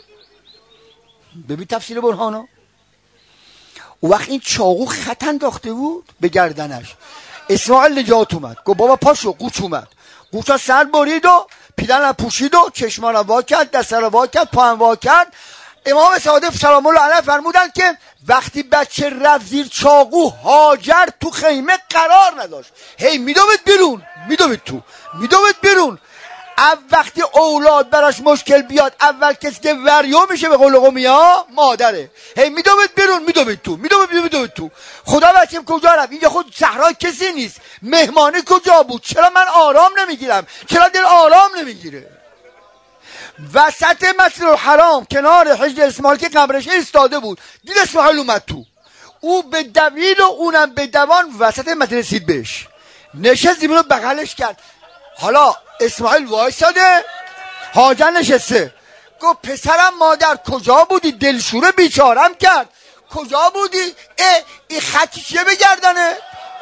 ببین تفسیر برهانا. اون وقت این چاقو خط انداخته بود به گردنش. اسماعیل نجات اومد، گفت بابا پاشو. قوچ اومد، قوچا سر برید و پیرن پوشید و چشما رو وا کرد، دست رو وا کرد، پا هم وا کرد. امام صادق سلام الله علیه فرمودن که وقتی بچه رفت زیر چاقو، هاجر تو خیمه قرار نداشت، هی میدوید بیرون، میدوید تو، میدوید بیرون. وقتی اولاد براش مشکل بیاد، اول کسی که وریو میشه به قول قومیا مادره. هی میدوید بیرون، میدوید تو، میدوید تو. خدا بچم کجا رفت؟ اینجا خود صحرای کسی نیست، مهمانی کجا بود؟ چرا من آرام نمیگیرم؟ چرا دل آرام نمیگیره؟ وسط مسجد الحرام کنار حجر اسماعیل که قبرش ایستاده بود، دید اسماعیل اومد تو، او به دویل و اونم به دوان وسط مسجد رسید بهش، نشست زمین رو بغلش کرد. حالا اسماعیل وایساده، هاجر نشسته. گفت پسرم مادر کجا بودی؟ دلشوره بیچارم کرد، کجا بودی؟ این خطی چیه بگردنه؟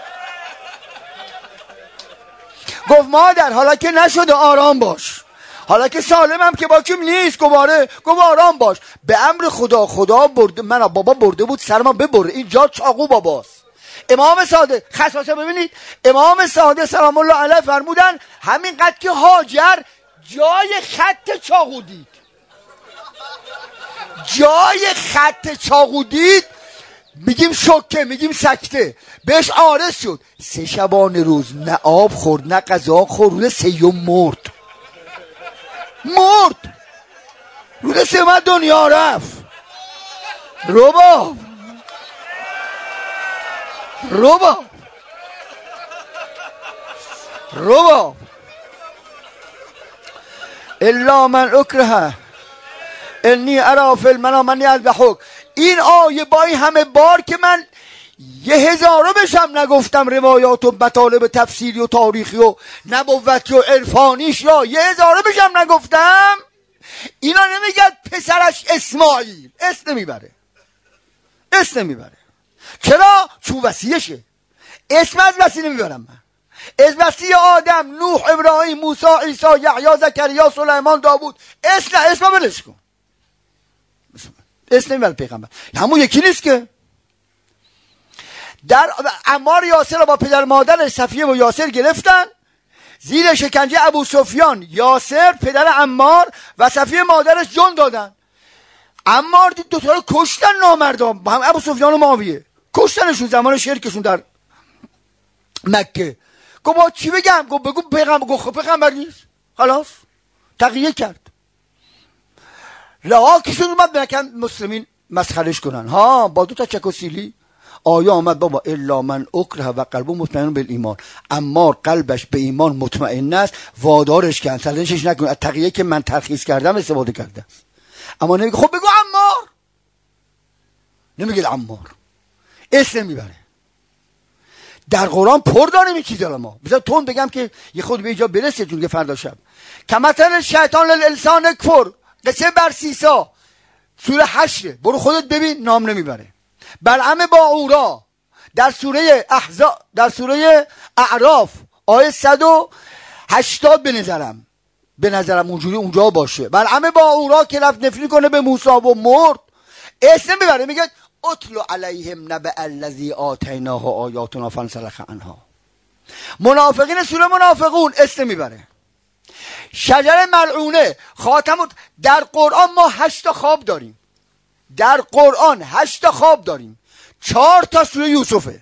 گفت مادر حالا که نشده آرام باش، حالا که سالمم که باکیم نیست. گفت آرام باش. به امر خدا برده من، بابا برده بود سرما ببره، اینجا چاقو باباست. امام صادق خصاصه ببینید، امام صادق سلام الله علیه فرمودن همینقدر که هاجر جای خط چاقو دید، جای خط چاقو دید، میگیم شوکه، میگیم سکته، بهش عارض شد. 3 شبانه روز نه آب خورد نه غذا خورد، روز سیوم مرد. روز سیوم دنیا رفت. ربا الا من اکره انی ارا فی المنام انی اذبحک. این آیه با این همه بار که من 1000 بشم نگفتم روایات و مطالب تفسیری و تاریخی و نبوتی و عرفانیش را 1000 بشم نگفتم، اینا نمیگد پسرش اسماعیل اسم نمیبره. چرا؟ چون وصیشه. اسم از وصی نمیبرم من. از وصی آدم، نوح، ابراهیم، موسی، عیسی، یحیی، زکریا، سلیمان، داوود، اسم بلش کن. اسم نمیبره پیغمبر. همون یکی نیست که. در عمار یاسر رو با پدر مادرش صفیه و یاسر گرفتن زیر شکنجه ابو سفیان. یاسر پدر عمار و صفیه مادرش جون دادن. عمار دید دوتا رو کشتن نامردان، هم ابو سفیان و معاویه کشتنشون زمان شرکشون در مکه. گفت با چی بگم؟ گفت بگو پیغمبر نیست. خلاص تقیه کرد. رها کشون اومد بکن مسلمین مسخرش کنن. با 2 تا چک و سیلی آیه آمد بابا الا من اکره و قلبه مطمئن بالایمان. عمار قلبش به ایمان مطمئن است، وادارش کن، سرنشش نکن. از تقیه که من ترخیص کردم استفاده کرده. اما نمیگه خب بگو عمار، نمیگه عمار، اسم نمیبره. در قرآن پر داریم این چیزا. ما بذار تون بگم که یه خود به اینجا برسه چون که فردا شب. کمثل شیطان للانسان کفر، قصه بر سیسا، سوره 8. برو خودت ببین، نام نمیبره. بلعم با اورا در سوره سوره اعراف آیه 180 به نظرم اونجوری اونجا باشه. بلعم با اورا که رفت نفری کنه به موسی و مرد، اسم میبره، میگه اتلو علیهم نبأ الذی آتیناه آیاتنا فانسلخ عنها. منافقین سوره منافقون اسم میبره. شجر ملعونه، خاتم. در قرآن ما 8 تا خواب داریم. 4 تا سوره یوسفه.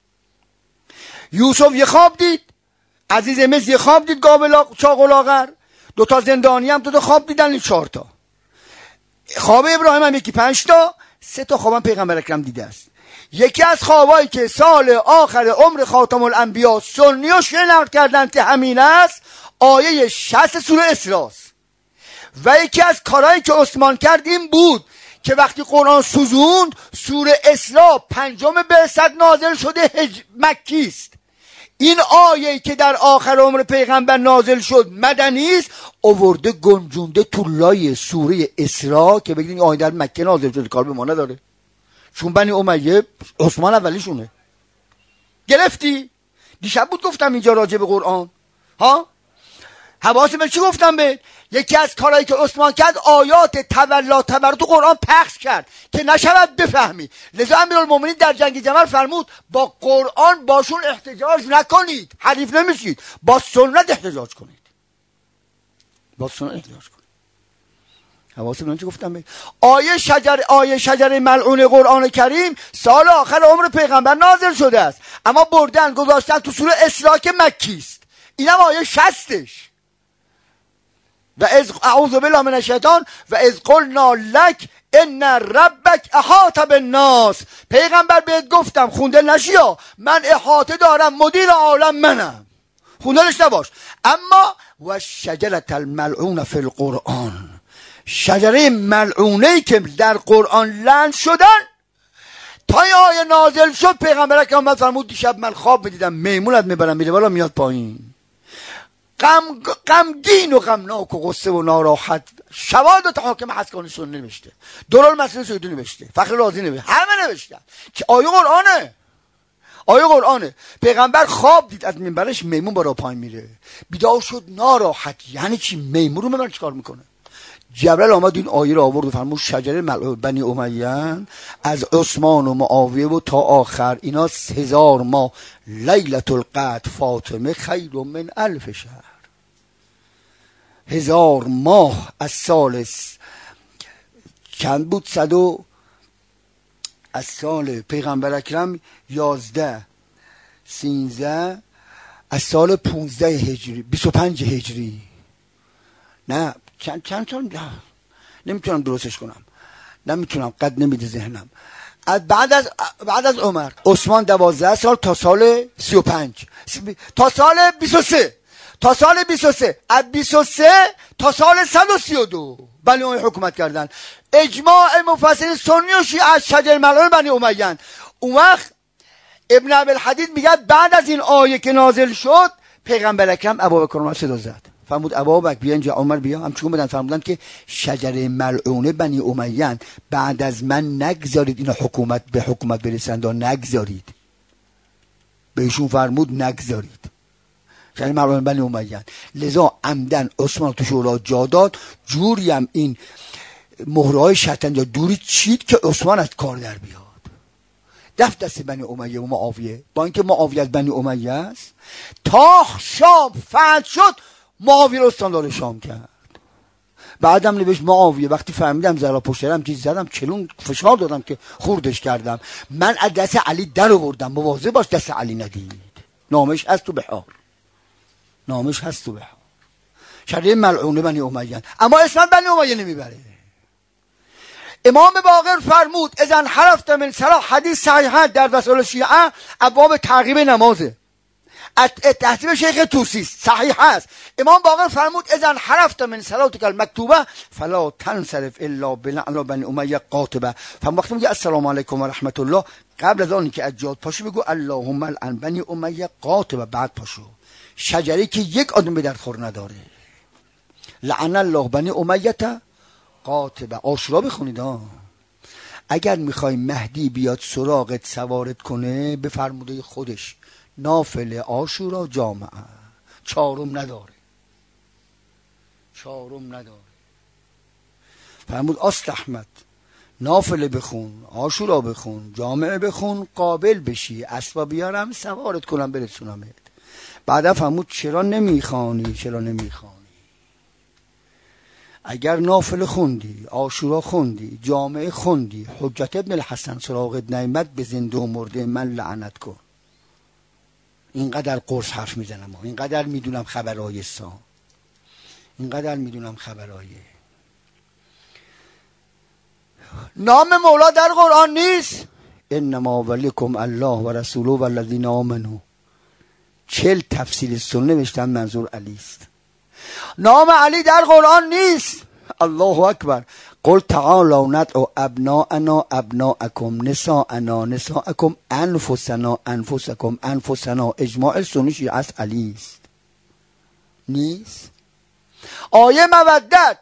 یوسف یه خواب دید، عزیز مصر یه خواب دید، چاق و لاغر. 2 تا زندانی هم 2 تا خواب دیدن. این 4 تا. خواب ابراهیم هم یکی 5 تا. 3 تا خوابم پیغمبر اکرم دیده است. یکی از خوابایی که سال آخر عمر خاتم الانبیا سنیاش نقل کردن که همین است، آیه 60 سوره اسراست. و یکی از کارهایی که عثمان کرد این بود که وقتی قرآن سوزوند، سوره اسراء 5 بعثت نازل شده مکی است. این آیه که در آخر عمر پیغمبر نازل شد مدنی است، آورده گنجونده تو لای سوره اسراء که بگید این آیه در مکه نازل شد، کار به ما نداره، چون بنی امیه عثمان اولیشونه. گرفتی؟ دیشب بود گفتم اینجا راجع به قرآن ها، حواس من چی گفتم؟ به یکی از کارهایی که عثمان کرد آیات تولا تبر تو قرآن پخش کرد که نشود بفهمی. لذا امیرالمومنین در جنگ جمل فرمود با قرآن باشون احتجاج نکنید، حریف نمیشید، با سنت احتجاج کنید، با سنت احتجاج کنید. حواس من چی گفتم؟ به آیه شجر ملعون قرآن کریم سال آخر عمر پیغمبر نازل شده است، اما بردن گذاشتن تو سوره اسراء که مکی است. اینم آیه 60ش. و از اعوذ بالله من الشیطان و از قلنا لک ان ربک احاط بالناس. پیغمبر بهت گفتم خونده نشیا، من احاطه دارم، مدیر عالم منم، خوندهش نباش. اما و شجرة الملعون فی القرآن، شجره ملعونه‌ای که در قرآن لعن شدن تا این آیه نازل شد. پیغمبر اکرم فرمود دیشب من خواب میدیدم میمونت میبرم میره بالا میاد پایین، غمگین و غمناک و غصه و ناراحت. شواهد حاکم حسکانی سنی نوشته، دورالمصنوی سعودی نوشته، فخر رازی نوشته، همه نوشتن که آیه قرآنه، آیه قرآنه. پیغمبر خواب دید از منبرش میمون بالا پایین میره، بیدار شد ناراحت، یعنی چی میمون رو من چیکار میکنه؟ جبرئیل آمد این آیه رو آورد و فرمود شجره ملعون بنی امیه از عثمان و معاویه و تا آخر اینا 1000 ماه لیلة القدر فاطمه خیر من 1000 شهر. 1000 ماه از سال چند بود؟ از سال پیغمبر اکرم 11 13 از سال 15 هجری 25 هجری، نه چند تا نمیتونم درستش کنم، نمیتونم، قد نمیده ذهنم. بعد از عمر عثمان 12 سال تا سال 35 تا سال 23 تا سال 23 از 23 تا سال 132 بنی امیه حکومت کردن. اجماع مفسرین سنی و شیعه از شجر ملعون بنی امیه. اون وقت ابن ابوالحدید میگه بعد از این آیه که نازل شد پیغمبر اکرم ابوبکر رو صدا زد، فرمود ابوبکر بیا اینجا، عمر بیا، همچون بدن فرمودن که شجره ملعونه بنی امیه بعد از من نگذارید اینا به حکومت برسند، نگذارید. بهشون فرمود نگذارید شجره ملعونه بنی امیه. لذا عمدن عثمان تو شورا جا داد، جوری هم این مهرهای شطرنج دوری چید که عثمان از کار در بیاد، دست بنی امیه و معاویه. با اینکه معاویه از بنی امیه است، تا شام فتح شد معاویه رو استاندار شام کرد. بعدم نوشت معاویه وقتی فهمیدم زرا پشترم چیز زدم چلون فشار دادم که خوردش کردم، من از دست علی در آوردم، مواظب باش دست علی ندید، نامش هست تو بحار، نامش هست تو بحار. شجره ملعونه بنی امیه، اما اسم بنی امیه نمیبره. امام باقر فرمود اذن حرفت من صلاح، حدیث صحیحه در رسول شیعه ابواب تعقیب نمازه، تحصیل شیخ توسی صحیح هست. امام باقر فرمود اذن حرفت من صلاتک المکتوبه فلا تنصرف الا بلعن بنی امیه قاطبه. فرمود وقتی میگه السلام علیکم و رحمت الله، قبل از آن که از جاد پاشو بگو اللهم لعن بنی امیه قاطبه، بعد پاشو. شجری که یک آدم به درد خور نداره. لعن الله بنی امیه قاطبه. عاشورا بخونید ها. اگر میخوای مهدی بیاد سراغت سوارت کنه به فرموده خودش نافله عاشورا جامعه، چهارم نداره، چهارم نداره. فرمود احمد نافله بخون، عاشورا بخون، جامعه بخون، قابل بشی، اسبا بیارم سوارت کنم برسونمت. بعدا فرمود چرا نمیخوانی، چرا نمیخوانی؟ اگر نافله خوندی، عاشورا خوندی، جامعه خوندی، حجت ابن الحسن سراغت نیامد به زنده و مرده من لعنت کن. اینقدر قرص حرف میزنم، اینقدر میدونم خبرهای سام، اینقدر میدونم خبرهای. نام مولا در قرآن نیست. انما ولیکم الله و رسوله و الذین آمنوا. 40 تفسیر سنی نوشتن منظور علی است. نام علی در قرآن نیست. الله اکبر. قل تعالوا ندعو ابناءنا ابناءکم نساءنا نساءکم انفسنا انفسکم انفسنا. اجماع سنی شیعه از علی است. نیست. آیه مودت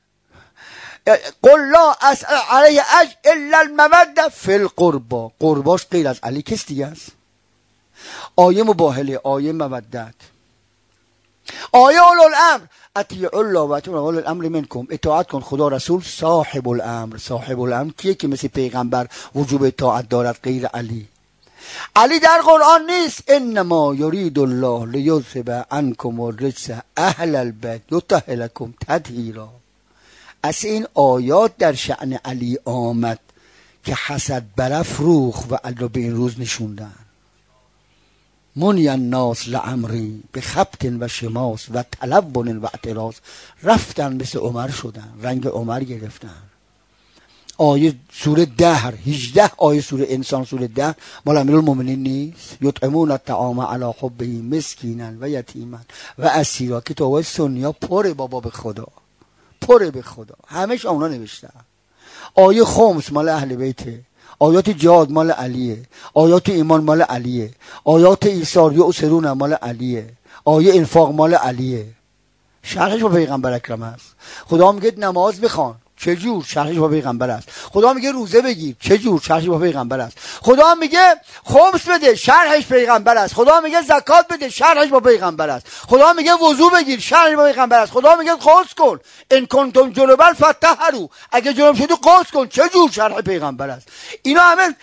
قل لا اسأل علیه اجر الا الموده فی القربا. قرباش غیر از علی کس دیگه است. آیه مباهله، آیه مودت، آیه اولو الامر اطیعوا الله و اطیعوا اولو الامر منکم. اطاعت کن خدا رسول صاحب الامر. صاحب الامر کیه که مثل پیغمبر وجوب اطاعت دارد غیر علی؟ علی در قرآن نیست. انما یرید الله لیذهب عنکم الرجس اهل البیت یطهرکم تطهیرا. از این آیات در شأن علی آمد که حسد برافروخت و علی را به این روز نشوندن. منی الناس لعمری به خبط و شماس و تلون و اعتراض. رفتن مثل عمر شدن، رنگ عمر گرفتن. آیه سوره دهر 18 آیه سوره انسان سوره 10 مال امیرالمومنین نیست؟ یطعمون الطعام علی حبه مسکینا و یتیما و اسیرا. کتابای سنی ها پره بابا به خدا، پره به خدا، همش اونا نوشتن. آیه خمس مال اهل بیته، آیات جهاد مال علیه، آیات ایمان مال علیه، آیات ایثار و سرون مال علیه، آیه انفاق مال علیه. شرحش با پیغمبر اکرم است. خدا میگه نماز بخوان، چه جور؟ شرحش با پیغمبر است. خدا میگه روزه بگیر، چه جور؟ شرحش با پیغمبر است. خدا میگه خمس بده، شرحش پیغمبر است. خدا میگه زکات بده، شرحش با پیغمبر است. خدا میگه وضو بگیر، شرحش با پیغمبر است. خدا میگه قص کن، ان کنتم جنبا فطهروا، اگه جنب شدی قص کن، چه جور؟ شرح پیغمبر است. اینا همه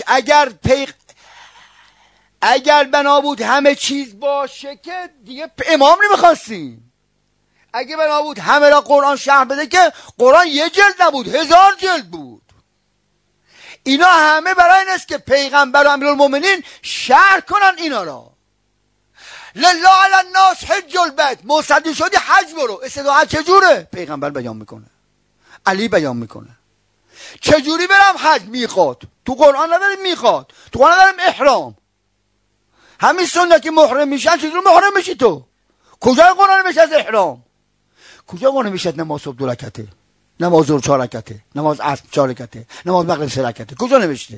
اگر بنا بود همه چیز باشه که دیگه امام نمیخواستیم. اگه بنا بود همه را قرآن شرح بده که قرآن یه جلد نبود، 1000 جلد بود. اینا همه برای این است که پیغمبر و امیرالمومنین شرح کنن اینا را. لله علی الناس حج البیت، مصدی شدی حج برو. استدعا چجوره؟ پیغمبر بیان میکنه، علی بیان میکنه. چجوری برم حج؟ میقات. تو قرآن نداریم میقات، تو قرآن نداریم احرام. همین سنت که محرم میشن، چجوری محرم میشی تو؟ کجا قرآن میشه از احرام؟ کجا قرآن میشه نماز صبح 2 رکعته، نماز ظهر 4 رکعته، نماز عصر 4 رکعته، نماز مغرب 3 رکعته؟ کجا نوشته؟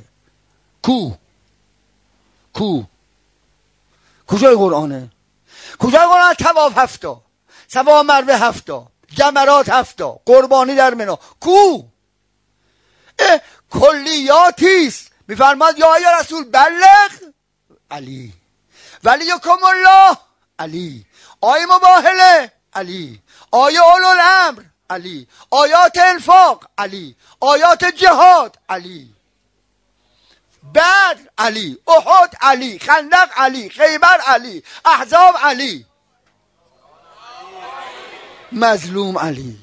کجای قرآنه؟ کجای قرآن؟ طواف 7 صفا مروه 7 جمرات 7 قربانی در منی. کلیاتیست. میفرماد یا ای رسول بلغ علی، ولیکم الله علی، آیه مباهله علی، آیه اولو الامر علی، آیات انفاق علی، آیات جهاد علی، بدر علی، احد علی، خندق علی، خیبر علی، احزاب علی، مظلوم علی،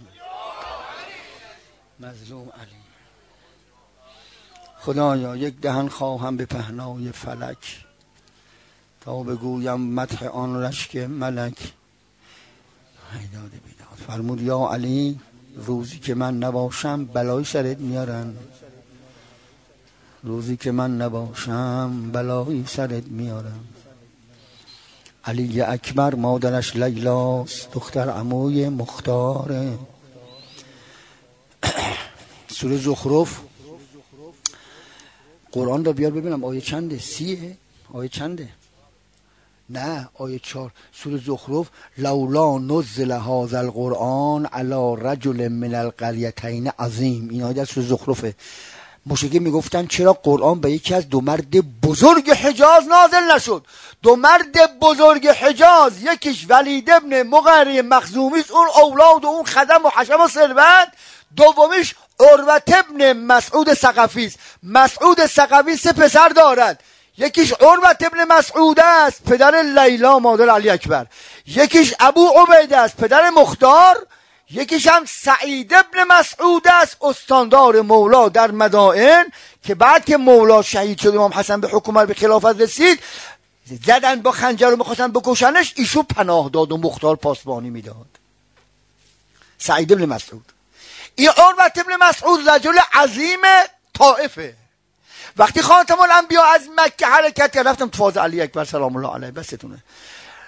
مظلوم علی. خدایا یک دهن خواهم به پهنای فلک، تا بگویم مدح آن رشک ملک. هیداد بیداد. فرمود یا علی روزی که من نباشم بلای سرت میارن، روزی که من نباشم بلای سرت میارم. علی اکبر مادرش لیلاست، دختر عموی مختاره. سوره زخرف قرآن را بیار ببینم آیه چنده؟ 30 آیه چنده؟ نه آیه 4. سوره زخرف لولا نزل هذا القرآن علی رجل من القریتین عظیم. این آیه در سوره زخرفه. مشرکین میگفتن چرا قرآن به یکی از 2 مرد بزرگ حجاز نازل نشد؟ 2 مرد بزرگ حجاز، یکیش ولید ابن مغیره مخزومی است، اون اولاد و اون خدم و حشم و ثروت. دومیش عروة ابن مسعود ثقفی است. مسعود ثقفی 3 پسر دارد. یکیش عروة ابن مسعود است، پدر لیلا مادر علی اکبر. یکیش ابو عبیده است، پدر مختار. یکیش هم سعید ابن مسعود است، استاندار مولا در مدائن، که بعد که مولا شهید شد امام حسن به حکومت به خلافت رسید، زدن با خنجر رو می‌خواستن بکشنش، ایشون پناه داد و مختار پاسبانی میداد. سعید ابن مسعود. این عروة ابن مسعود رجل عظیم طائفه. وقتی خاتم الانبیا از مکه حرکت کرد، رفتم تو فاز علی اکبر سلام الله علیه بستونه،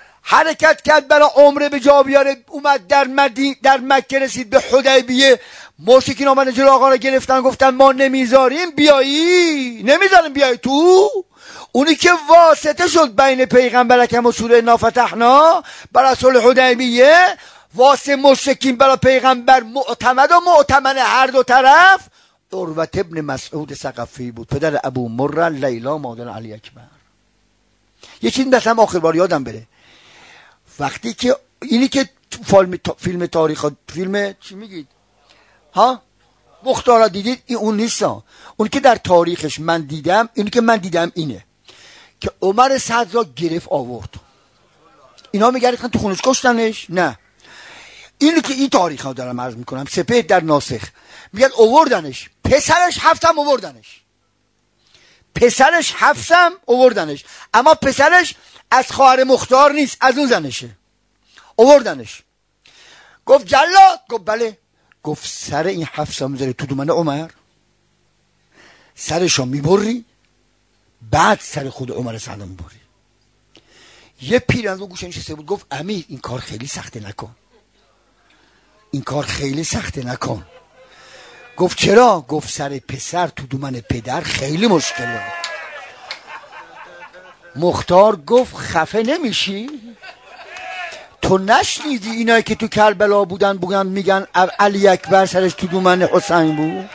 حرکت کرد برای عمره به جا بیاره، اومد در مکه رسید به حدیبیه، مشرکین آمدن جلو آقا را گرفتن، گفتن ما نمیذاریم بیایی، نمیذاریم بیایی تو. اونی که واسطه شد بین پیغمبر اکرم و سوره نافتحنا برای صلح حدیبیه، واسه مشرکین برای پیغمبر معتمد و مؤتمن هر دو طرف، عروة ابن مسعود ثقفی بود، پدر ابو مره لیلا مادر علی اکبر. یه چیز مثلا آخر بار یادم بره، وقتی که اینی که فیلم تاریخ، فیلم چی میگید ها مختار دیدید، این اون نیستا. اون که در تاریخش من دیدم، اینی که من دیدم اینه که عمر صدر را گرفت آورد. اینا میگن تو خونش کشتنش، نه، اینی که این تاریخ ها دارم عرض میکنم، سپهر در ناسخ میگن آوردنش، پسرش حفصم آوردنش، پسرش حفصم آوردنش، اما پسرش از خواهر مختار نیست، از اون زنشه، آوردنش. گفت جلاد؟ گفت بله. گفت سر این حفصم میذاری تو دومن عمر، سرشو میبری، بعد سر خود عمر سعد میبری. یه پیرمرد و گوشه نشسته بود گفت امیر این کار خیلی سخته نکن، این کار خیلی سخته نکن. گفت چرا؟ گفت سر پسر تو دومن پدر خیلی مشکله. مختار گفت خفه نمیشی؟ تو نشنیدی اینایی که تو کربلا بودن میگن علی اکبر سرش تو دومن حسین بود؟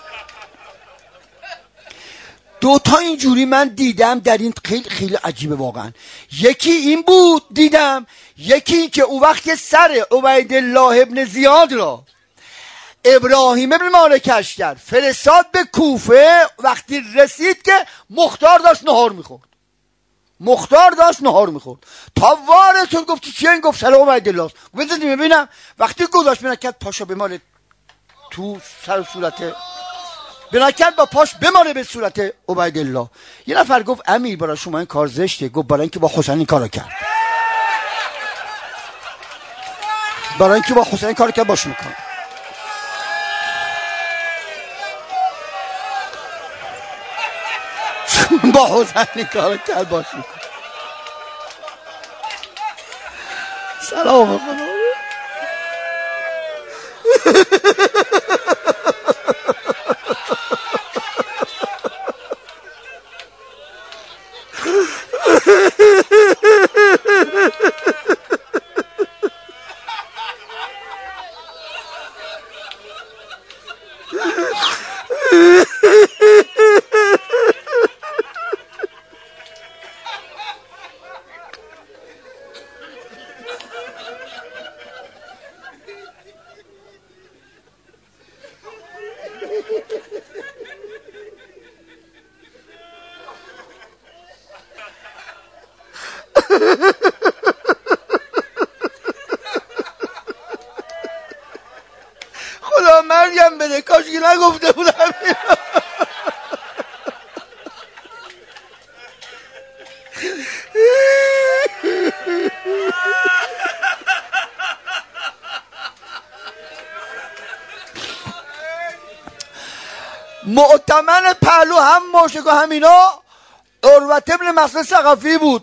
دوتا اینجوری من دیدم در این، خیلی خیلی عجیبه واقعا. یکی این بود دیدم، یکی که او وقت سر عبیدالله ابن زیاد را ابراهیم ابن مالکش کرد فرستاد به کوفه، وقتی رسید که مختار داشت نهار میخورد، مختار داشت نهار میخورد، تا وارث گفت چیه؟ این گفت سر عبیدالله. بذارید ببینم. وقتی گذاشت بنکرد پاشا بماله تو سر صورت، بنکرد با پاش بماله به صورت عبیدالله. یه نفر گفت امیر برای شما این کار زشته. گفت برای اینکه با حسین این کارو کرد، برای اینکه با حسین کار کرد باش میکنه. چون با حسین کار کرد باش میکنه. سلام خدا. خدا مرگم بده، کاش که نگفته بودم. مؤتمن پهلو هم مشک و همینا عروة ابن مسعود ثقفی بود.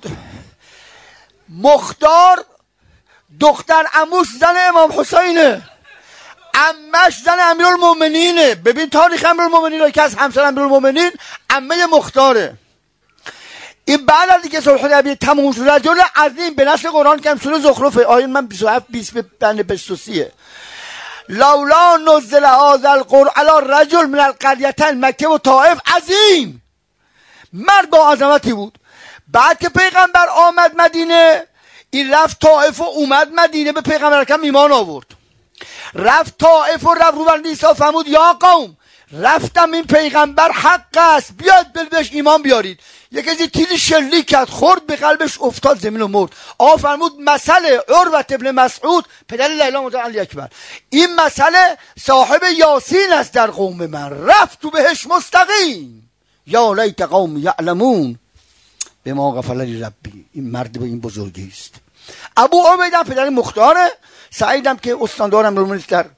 مختار دختر عموش زن امام حسینه، عمش زن امیرالمومنینه. ببین تاریخ امیرالمومنین رو که از همسر امیرالمومنین عمه مختاره. این بعد از اینکه صلح حدیبیه تموم شد، رجل عظیم به نص قرآن که سوره زخرف آیه من 27 20 بند 23 لولا نزل هذا القرآن علی رجل من القریتین مکه و طائف، عظیم مرد با عظمتی بود. بعد که پیغمبر آمد مدینه، این رفت طائف و اومد مدینه، به پیغمبر اکرم ایمان آورد. رفت طائف و رفت رو بر نیسا فرمود یا قوم رفتم این پیغمبر حق است، بیاد بهش ایمان بیارید. یک از این تیری شلیک کرد، خورد به قلبش، افتاد زمین و مرد. آقا فرمود مسئله عروة ابن مسعود پدر لیلا مادر علی اکبر، این مسئله صاحب یاسین است در قوم من، رفت تو بهش مستقیم. یا لیت قوم یعلمون بما غفر لی ربی. این مرد به این بزرگی است. ابو عبیده پدر مختاره، سعیدم که استاندارم رو در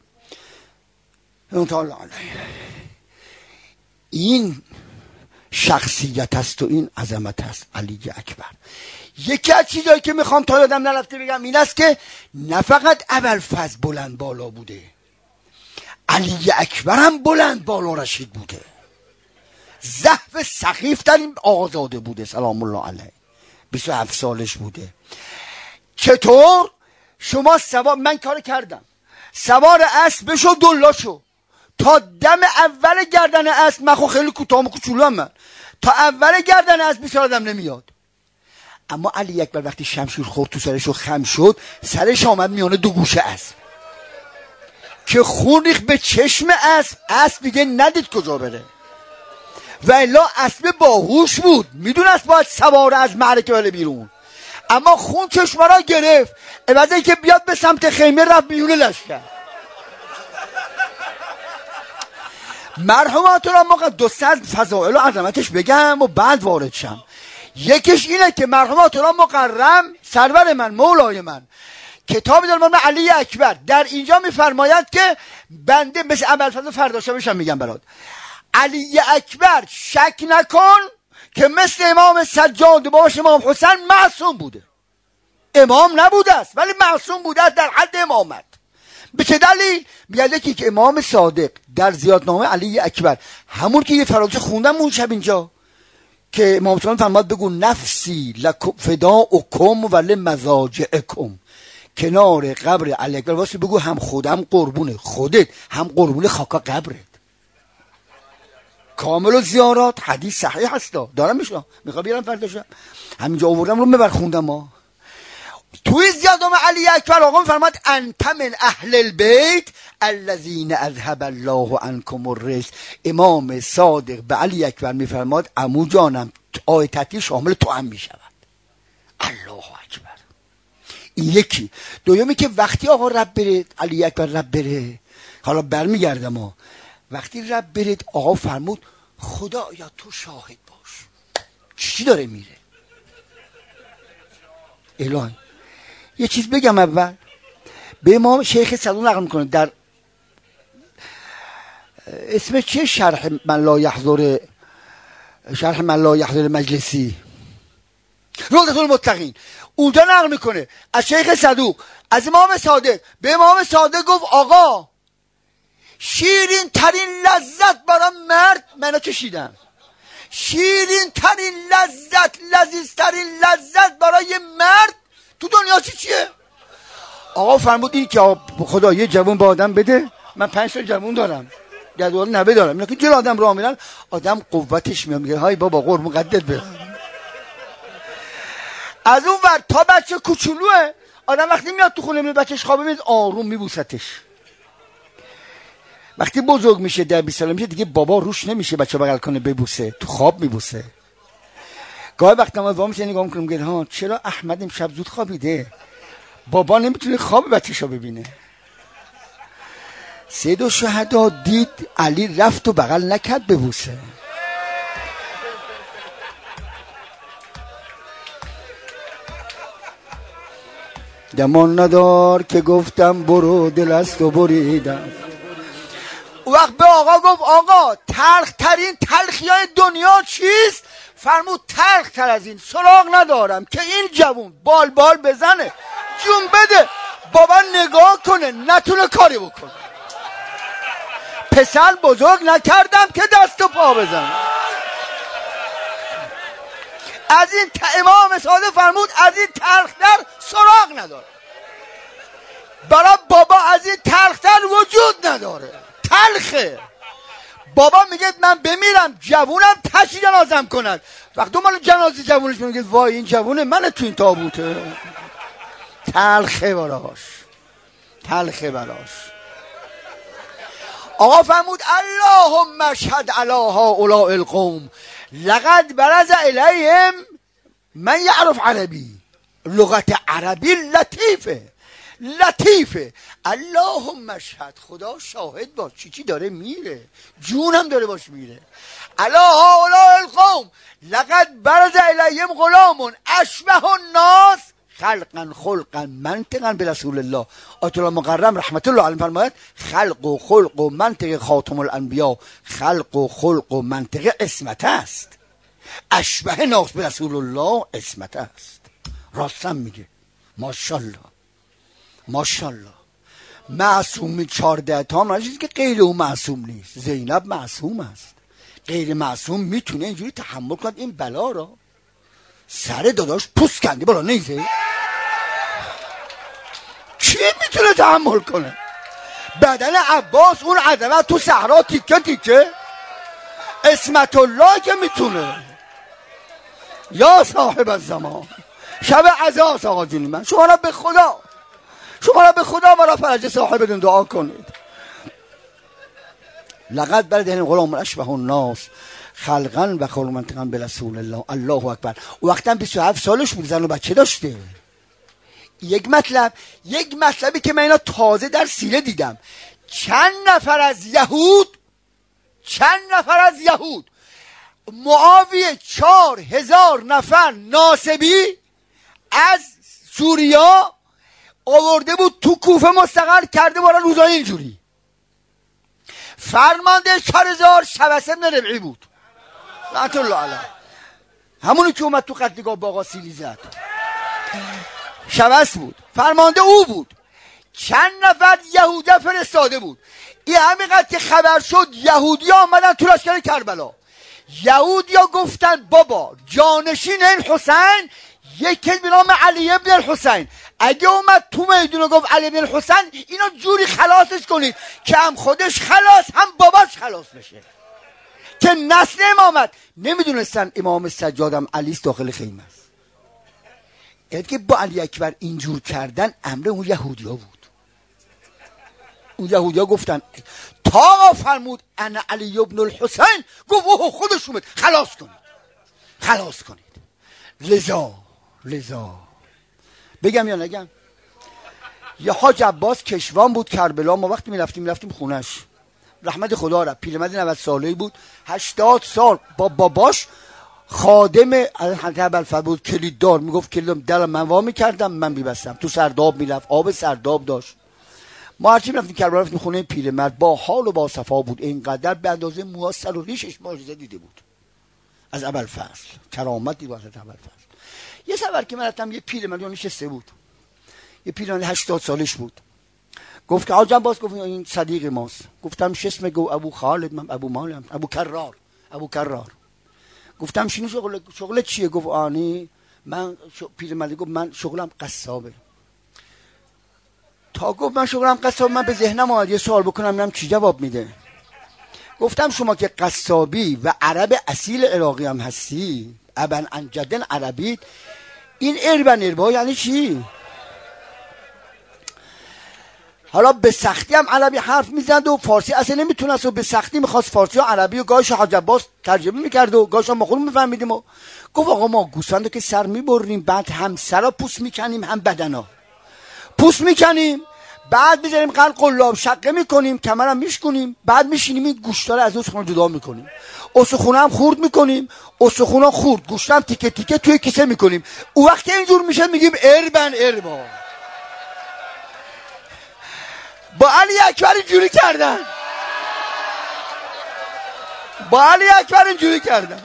این شخصیت است و این عظمت است علی اکبر. یکی از چیزایی که میخوام تا یادم نرفته بگم این است که نه فقط ابوالفضل بلند بالا بوده، علی اکبر هم بلند بالا رشید بوده، زحف سخیف در این آزاده بوده سلام الله علیه، 27 سالش بوده. چطور شما سوار، من کار کردم، سوار اسب بشو دلا شو تا دم اول گردن اسب، من خیلی کوتاه و کوچولوام، من تا اول گردن اسب بیچاره نمیاد. اما علی اکبر وقتی شمشیر خورد تو سرش و خم شد، سرش آمد میانه دو گوشه اسب که خون ریخت به چشم اسب دیگه ندید کجا بره. و الا اسب باهوش بود، میدونست باید سوار از معرکه بره بیرون، اما خون چشمه را گرفت، عوض اینکه بیاد به سمت خیمه رفت بیرون لشکر. مرحومات را مقدس از فضائل و عظمتش بگم و بعد وارد شم. یکیش اینه که مرحومات را مکرم سرور من مولای من کتابی دارم من علی اکبر، در اینجا میفرماید که بنده مثل ابوالفضل فرداشمیشم میگم برات، علی اکبر شک نکن که مثل امام سجاد باش امام حسین معصوم بوده، امام نبوده است ولی معصوم بوده است در حد امامت. به چه دلیل؟ میگه که امام صادق در زیادنامه علی اکبر، همون که یه فرانسه خوندم اون شب اینجا که امام صادق فرمود بگو نفسی فداءکم ولی مضاجعکم، کنار قبر علی اکبر واسه بگو هم خودم قربون خودت هم قربون خاکا قبرت. کامل و زیارات حدیث صحیح هستا، دارم میشم میخوام بیارم فردا شب همینجا آوردم رو ببر خوندم ها. توی زیادنامه علی اکبر آقا میفرماد انت من اهل البیت الذین اذهب الله عنکم الرجس. امام صادق به علی اکبر میفرماد عمو جانم آیتی شامل تو هم میشود. الله اکبر. این یکی. دومی که وقتی آقا رب برید علی اکبر رب بره، حالا برمیگردم ها، وقتی رب برید آقا فرمود خدایا تو شاهد باش. چی داره میره؟ الهی یه چیز بگم اول به امام شیخ صدوق نقل میکنه در اسم چه شرح من لا یحضر مجلسی روضة المتقین، اونجا نقل میکنه از شیخ صدوق از امام صادق به امام صادق گفت آقا شیرین ترین لذت برای مرد منو چشیدم، شیرین ترین لذت لذیذ ترین لذت برای مرد تو دنیا چیه؟ آقا فرمود این که خدا یه جوون به آدم بده، من 5 تا جوون دارم جدول نبه دارم، اینا که جل آدم راه میرن آدم قوتش میاد میگه های بابا قرب مقدد به. از اون ور تا بچه کوچولوه آدم وقتی میاد تو خونه بچهش خوابه میاد آروم میبوستش، وقتی بزرگ میشه 10-20 ساله میشه دیگه بابا روش نمیشه بچه بغل کنه ببوسه، تو خواب میبوسه. گاهی وقتا ما وام میشه نگاه میکنم میگه ها چرا احمد امشب زود خوابیده، بابا نمیتونه خواب بچه‌شو ببینه. سید الشهدا دید علی رفت و بغل نکرد ببوسه. دمان ندار که گفتم برو دل است و بریدم. وقت به آقا گفت آقا تلخ ترین تلخیای دنیا چیست؟ فرمود تلخ تر از این سراغ ندارم که این جوون بال بزنه جون بده بابا نگاه کنه نتونه کاری بکنه. پسر بزرگ نکردم که دست و پا بزنه. از این امام صادق فرمود از این تلختر سراغ نداره، برای بابا از این تلختر وجود نداره، تلخه. بابا میگه من بمیرم جوونم تشی جنازم کند، وقتی مال جنازه جوونش میگه وای این جوونه من تو این تابوته، تلخه براش، تلخه براش. آقا فرمود اللهم اشهد علی هؤلاء القوم لقد برز الیهم من یعرف عربی، لغت عربی لطیفه. اللهم اشهد، خدا شاهد باش چی داره میره، جونم داره باش میره. علی هؤلاء القوم لقد برز الیهم غلام اشبه الناس خلقا خلقا منطقا به رسول الله. آیت الله مکرم رحمت الله علیه فرماید خلق و خلق و منطق خاتم الانبیا، خلق و خلق و منطق اسمت است، اشبه ناس به رسول الله اسمت است. راستم میگه ماشاءالله ماشاءالله. معصومی 14 تا هم چیزی که غیر اون معصوم نیست. زینب معصوم است. غیر معصوم میتونه اینجوری تحمل کنه این بلا را؟ سر داداش پوست کندی بالا نیزه؟ کی میتونه تحمل کنه؟ بدن عباس اون عظمت تو صحرا تیکه تیکه؟ اسمت الله که میتونه. یا صاحب الزمان شب عزاست آقا جونی من، شما را به خدا مرا فرج صاحب بدون دعا کنید. لقد بلد این غلام اشبه الناس خلقا و خلق منطقا به رسول الله. الله اکبر. وقتا 27 سالش بود، زن و بچه داشته. یک مطلبی که من اینا تازه در سیره دیدم. چند نفر از یهود معاویه 4000 نفر ناصبی از سوریا آورده بود تو کوفه مستقر کرده بارا روزای اینجوری. فرمانده 4000 شبس ابن ربعی بود رحمت الله علیه، همونی که اومد تو قتلگاه با آقا سیلی زد. شبس بود، فرمانده او بود. چند نفر یهودی فرستاده بود. این همینقدر که خبر شد یهودی آمدن تو لشکر کربلا. یهودی گفتن بابا جانشین این حسین یکی به نام علی ابن الحسین اگه اومد تو میدون گفت علی ابن الحسین اینا جوری خلاصش کنید که هم خودش خلاص هم باباش خلاص بشه، که نسل امامت. نمیدونستن امام سجادم علیست داخل خیمه است. یعنی که با علی اکبر اینجور کردن امر اون یهودی ها بود. اون یهودی ها گفتن تا فرمود انا علی ابن الحسین، گفت اوه خودش اومد خلاص کنید. لذا بگم یا نگم؟ یه حاج عباس کشوان بود کربلا. ما وقتی میرفتیم خونش، رحمت خدا را، پیرمرد 90 ساله‌ای بود، 80 سال با باباش خادم حضرت ابوالفضل بود، کلیددار. میگفت کلید در من وا می‌کردم، من می‌بستم. تو سرداب میرفت، آب سرداب داشت. ما هرچی رفتیم کربلا رفتیم خونه پیرمرد، با حال و با صفا بود. اینقدر به اندازه موها سر و ریشش معجزه دیده بود از ابوالفضل، کرامت دید حضرت ابوالفضل. یه سفر که من رفتم یه پیرمرد نشسته بود، یه پیرمرد 80 سالش بود. گفت که حاج عباس، گفت این صدیق ماست. گفتم چه اسمه؟ گفت ابو خالد. من ابو مالم، ابو کرار. گفتم شنو شغل چیه؟ گفت آنی من پیرمرد گفت من شغلم قصابه. تا گفت من شغلم قصاب، من به ذهنم اومد یه سوال بکنم ببینم چی جواب میده. گفتم شما که قصابی و عرب اصیل عراقی هم هستی، ابن انجدن عربی، این اربا یعنی چی؟ حالا به سختی هم عربی حرف میزد و فارسی اصلا نمیتونست و به سختی میخواست فارسی و عربی و گاهش حاج عباس ترجمه میکرد و گاهش ما خودمون میفهمیدیم. و گفت آقا ما گوسفندو که سر میبریم، بعد هم سرا پوست میکنیم هم بدنا پوست میکنیم، بعد میذاریم قلاب شقه میکنیم، کمرم میشکنیم، بعد میشینیم این گوشتا رو از استخوان جدا میکنیم، استخونا هم خورد میکنیم، استخونا خورد، گوشت هم تیکه تیکه توی کیسه میکنیم. اون وقت که اینجور میشه میگیم اربا. با علی اکبر اینجوری کردن.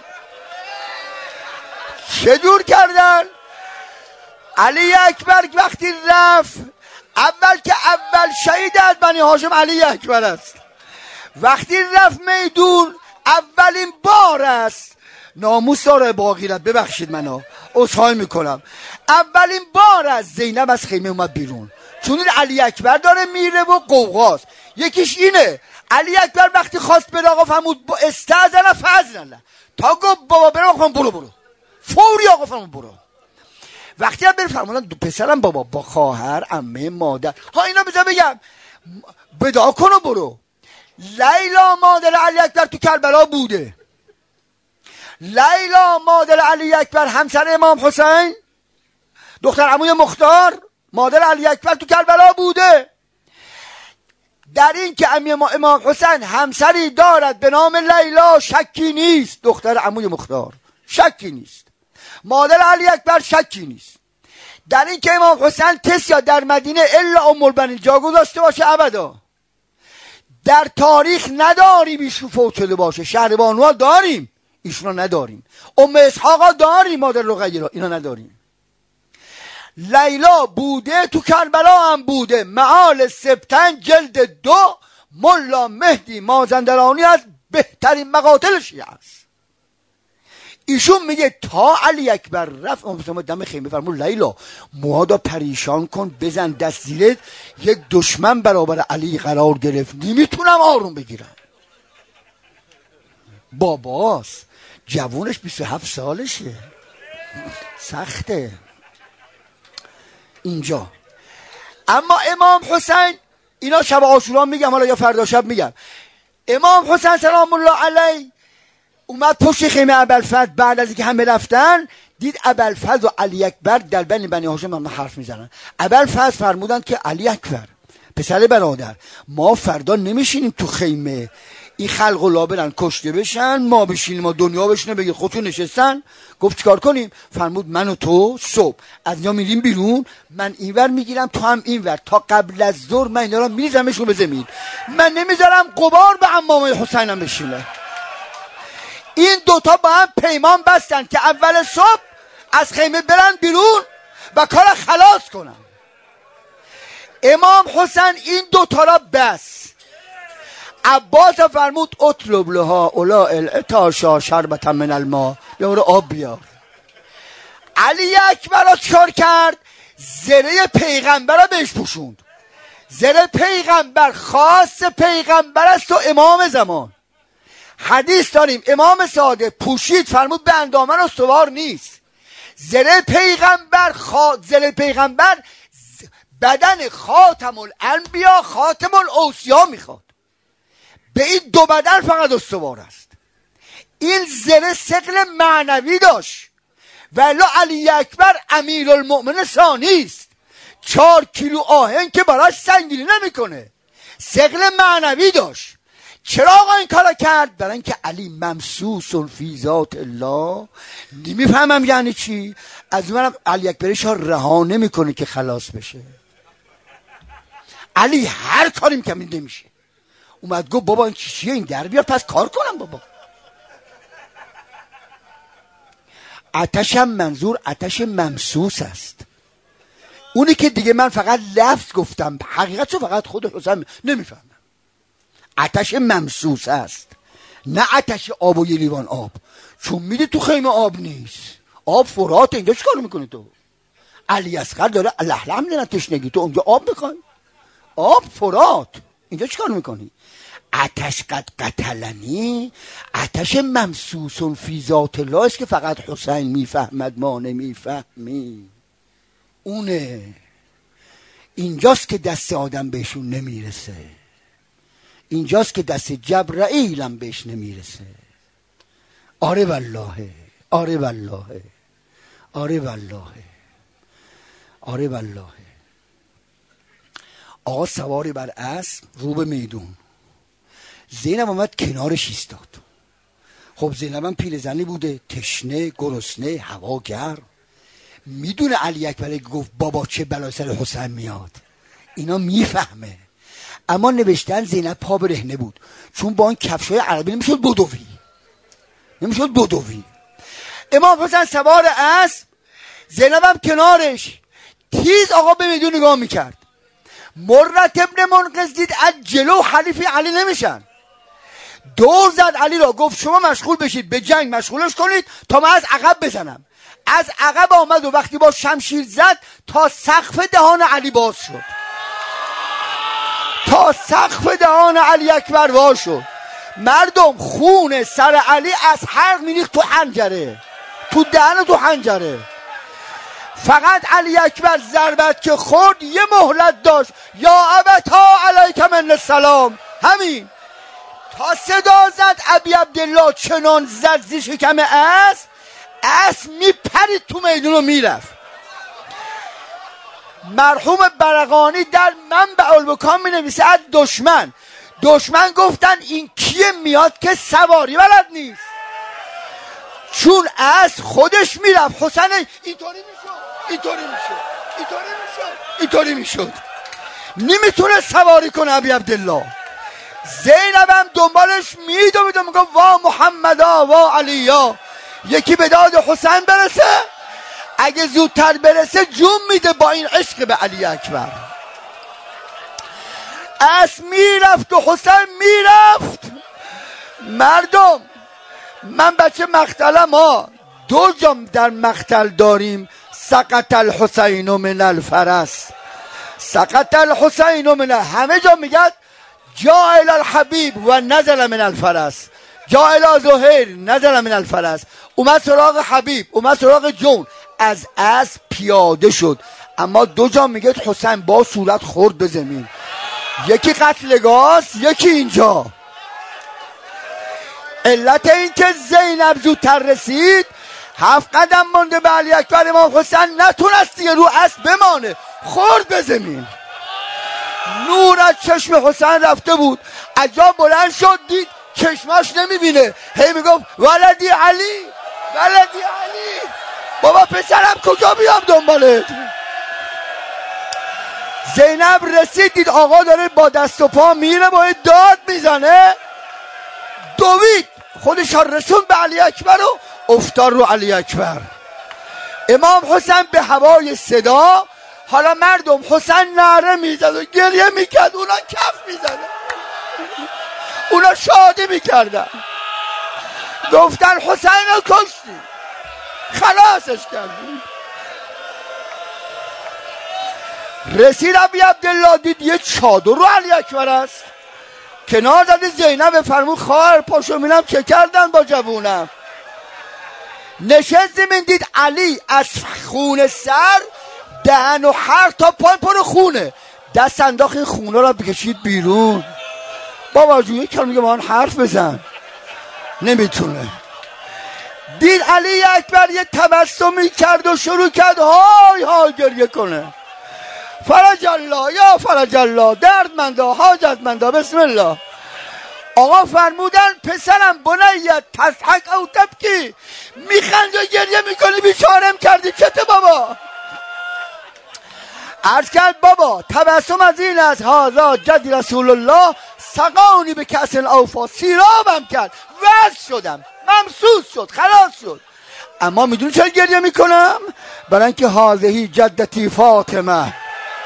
چجور کردن؟ علی اکبر وقتی رفت، اول شهید از بنی هاشم علی اکبر است. وقتی رفت میدون، اولین بار است، ناموس داره باقیرت، ببخشید منو عذرخواهی میکنم، اولین بار است زینب از خیمه اومد بیرون، چون این علی اکبر داره میره و قوقاست. یکیش اینه، علی اکبر وقتی خواست بره آقا فرمود با استاذن فضل، تا گفت بابا برم آقا برو فوری آقا فرمود برو. وقتی هم بره فرمودن دو پسرم بابا با خواهر عمه مادر ها اینا بذار بگم بدعا کن و برو. لیلا مادر علی اکبر تو کربلا بوده. لیلا مادر علی اکبر همسر امام حسین، دختر عموی مختار، مادر علی اکبر تو کربلا بوده. در این که امام حسین همسری دارد به نام لیلا شکی نیست. دختر عموی مختار شکی نیست، مادر علی اکبر شکی نیست. در این که امام حسین کسی در مدینه الا ام البنین جا گذاشته باشه ابدا. در تاریخ نداریم ایشون فوت شده باشه. شهربانوها داریم، ایشون نداریم. ام اسحاقا داریم، مادر رقیه را اینا نداریم. لیلا بوده تو کربلا هم بوده. معال سبتن جلد 2 ملا مهدی مازندرانی از بهترین مقاتل شیعه است. ایشون میگه تا علی اکبر رفت دم خیمه فرمود لیلا موهادا پریشان کن، بزن دست زیرت، یک دشمن برابر علی قرار گرفت، نمیتونم آروم بگیرم. باباست، جوونش 27 سالشه، سخته اینجا. اما امام حسین، اینا شب عاشورا میگم، حالا یا فردا شب میگم، امام حسین سلام الله علیه اومد پشت خیمه ابوالفضل بعد از اینکه همه رفتن، دید ابوالفضل و علی اکبر در بین بنی هاشم هم حرف میزنن. ابوالفضل فرمودن که علی اکبر پسر برادر، ما فردا نمیشینیم تو خیمه، این خلق و لابرن کشته بشن، ما بشینیم، ما دنیا بشینه بگید خودتون نشستن. گفت چیکار کنیم؟ فرمود من و تو صبح از اینجا میریم بیرون، من اینور میگیرم تو هم اینور، تا قبل از ظهر من اینا رو میریزمشون به زمین، من نمیذارم غبار به عمامه حسینم بشینه. این دوتا با هم پیمان بستن که اول صبح از خیمه برن بیرون و کار خلاص کنن. امام حسین این دوتا را بس. عباس فرمود اطلب لها اولا الاتاشا شربتا من الماء، بیار آب بیار. علی اکبر را چکار کرد؟ زره پیغمبر را بهش پوشوند. زره پیغمبر خاص پیغمبر است و امام زمان. حدیث داریم امام صادق پوشید، فرمود به اندامن استوار نیست. زره پیغمبر بدن خاتم الانبیا خاتم الاوصیا میخواد، به این دو بدن فقط استوار است. این زره ثقل معنوی داشت، ولی علی اکبر امیرالمؤمنین ثانی است، 4 کیلو آهن که براش سنگینی نمیکنه، ثقل معنوی داشت. چرا آقا این کارا کرد؟ برای اینکه علی ممسوس فی ذات الله. نمیفهمم یعنی چی. از اونم علی اکبرش ها رها نمیکنه که خلاص بشه. علی هر کاری میکنه نمیشه. اومد گفت بابا این چیه، این در بیار پس کار کنم بابا. آتشم منظور آتش ممسوس است، اونی که دیگه من فقط لفظ گفتم، حقیقتشو فقط خود حسین نمیفهمم. آتش ممسوس است، نه آتش آب و یه لیوان آب، چون میده تو خیمه آب نیست، آب فرات. اینجا چیکار میکنی تو؟ علی اصغر داره لحلم میدن تشنگی، تو اونجا آب میخوای؟ آب فرات، اینجا چیکار میکنی؟ آتش قد قتلنی، آتش ممسوس فی ذات الله است که فقط حسین میفهمد، ما نمیفهمی. اونه اینجاست که دست آدم بهشون نمیرسه، اینجاست که دست جبرائیل هم بهش نمیرسه. آره والله، آره والله، آره والله، آره والله. آقا سواری بر اسب رو به میدون، زینب اومد کنارش ایستاد. خب زینب هم پیرزنی بوده، تشنه، گرسنه، هوا گرم، میدونه علی اکبر گفت بابا چه بلای سر حسین میاد، اینا میفهمه. اما نوشتن زینب پا برهنه بود، چون با این کفشای عربی نمیشد بدوی. امام حسین سوار اسب، زینب هم کنارش، تیز آقا به میدون نگاه میکرد. مرت ابن منقذ دید از جلو حریف علی نمیشن، دور زد علی را، گفت شما مشغول بشید به جنگ، مشغولش کنید تا من از عقب بزنم. از عقب آمد و وقتی با شمشیر زد تا سقف دهان علی باز شد، تا سقف دهان علی اکبر باز شد. مردم خون سر علی از حرق میریخت تو حنجره، تو دهن و تو حنجره. فقط علی اکبر ضربت که خورد یه مهلت داشت، یا ابتا علیک من السلام، همین تا صدا زد ابی عبدالله چنان زد زی شکم اسب میپرید تو میدون و میرفت. مرحوم برقانی در منبع البکا می نویسه از دشمن گفتن این کیه میاد که سواری بلد نیست، چون از خودش میرفت. حسین اینطوری میشد، نمیتونه سواری کنه ابی عبدالله. زینب هم دنبالش میدوید و میگه وا محمدا وا علیا، یکی به داد حسین برسه. اگه زودتر برسه جون میده با این عشق به علی اکبر. اسب میرفت و حسین میرفت. مردم، من بچه مقتلم ها، 2 جام در مقتل داریم. سقط الحسین من الفرس، سقط الحسین من همه جا میگن جاء الی الحبیب و نزل من الفرس، جاء الی زهیر نزل من الفرس. اومد سراغ حبیب، اومد سراغ جون، از اسب پیاده شد. اما 2 جا میگه حسین با صورت خورد به زمین. یکی قتلگاست، یکی اینجا. علت این که زینب زودتر رسید، 7 قدم مونده به علی اکبر، امام حسین نتونست دیگه رو اسب بمانه، خورد به زمین. نور از چشم حسین رفته بود. عجب بلند شد، دید چشماش نمیبینه، هی میگفت ولدی علی، ولدی علی، بابا پسرم کجا بیام دنبالت. زینب رسید، دید آقا داره با دست و پا میره، باید داد میزنه، دوید خودش رسون به علی اکبر و افتاد رو علی اکبر. امام حسین به هوای صدا، حالا مردم حسین نعره میزد و گریه میکرد، اونا کف میزدن، اونا شادی میکردن، گفتن حسین رو کشتی، خلاصش کردیم. رسید ابی عبدالله، دید یه چادر رو علی اکبر است، کنار زده. زینب فرمود خواهر پاشو ببینم چه کردن با جوونم. نشست زمین، دید علی از خون سر، دهن و هر تا پای پر خونه، دست انداخت این خونه را بکشید بیرون. بابا جون یک کلمه با آن حرف بزن، نمیتونه. دید علی اکبر یه تبسمی کرد و شروع کرد های های گریه کنه. فرج الله یا فرج الله، دردمندا، حاجتمندا، بسم الله. آقا فرمودن پسرم بنیت تضحک او تبکی، میخند و گریه میکنی، بیچارم کردی چته بابا. عرض کرد بابا تبسم از این از هذا جدی رسول الله سقانی به کأس اوفا، سیرابم کرد، وز شدم، ممسوس شد، خلاص شد. اما میدونی چرا گریه میکنم؟ برای اینکه هذهی جدتی فاطمه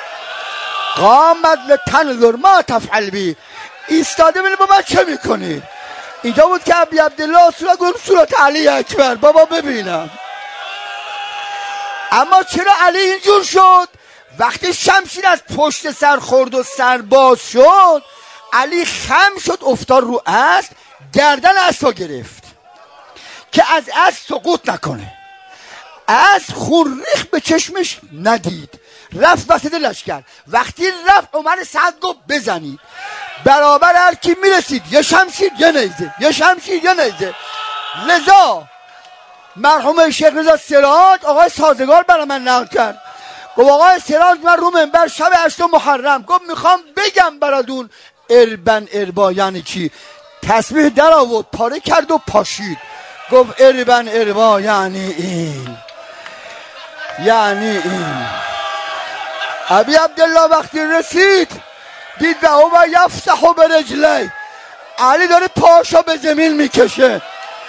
قامت لتنظر ما تفعل بی، ایستاده ببین بابا چه میکنی. اینجا بود که ابی عبدالله صورت علی اکبر، بابا ببینم. اما چرا علی اینجور شد؟ وقتی شمشیر از پشت سر خورد و سر باز شد، علی خم شد، افتاد رو اسب، گردن اسب گرفت که از اسب سقوط نکنه. اسب خون ریخت به چشمش، ندید، رفت وسط لشکر. وقتی رفت عمر سعد گفت بزنید. برابر هر کی میرسید یه شمشیر یه نیزه، یه شمشیر یه نیزه. لذا مرحوم شیخ رضا سراج آقای سازگار برای من نقل کرد، گفت آقای سراج من رو منبر شب 8 محرم گفت میخوام بگم براتون اربن اربا یعنی چی. تسبیح در آورد، پاره کرد و پاشید، گفت اربن اربا یعنی این، یعنی این. ابی عبدالله وقتی رسید دید و او یفتح به رجلی، علی داره پاشو به زمین میکشه.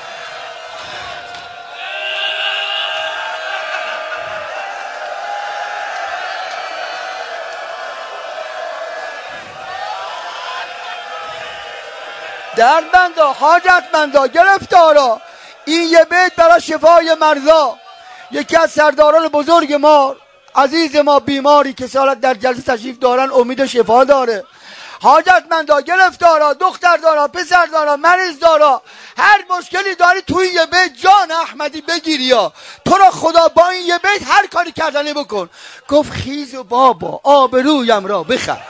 دردمندا، حاجتمندا، گرفتارا، این یه بیت برای شفای مرضا. یکی از سرداران بزرگ ما، عزیز ما، بیماری که سالت در جلسه تشریف دارن، امید شفا داره. حاجتمندا، گرفتارا، دختر دارا، پسر دارا، مریض دارا، هر مشکلی داری توی یه بیت جان احمدی بگیری، یا تو را خدا با این یه بیت هر کاری کردنی بکن. گفت خیز و بابا آبرویم را بخر،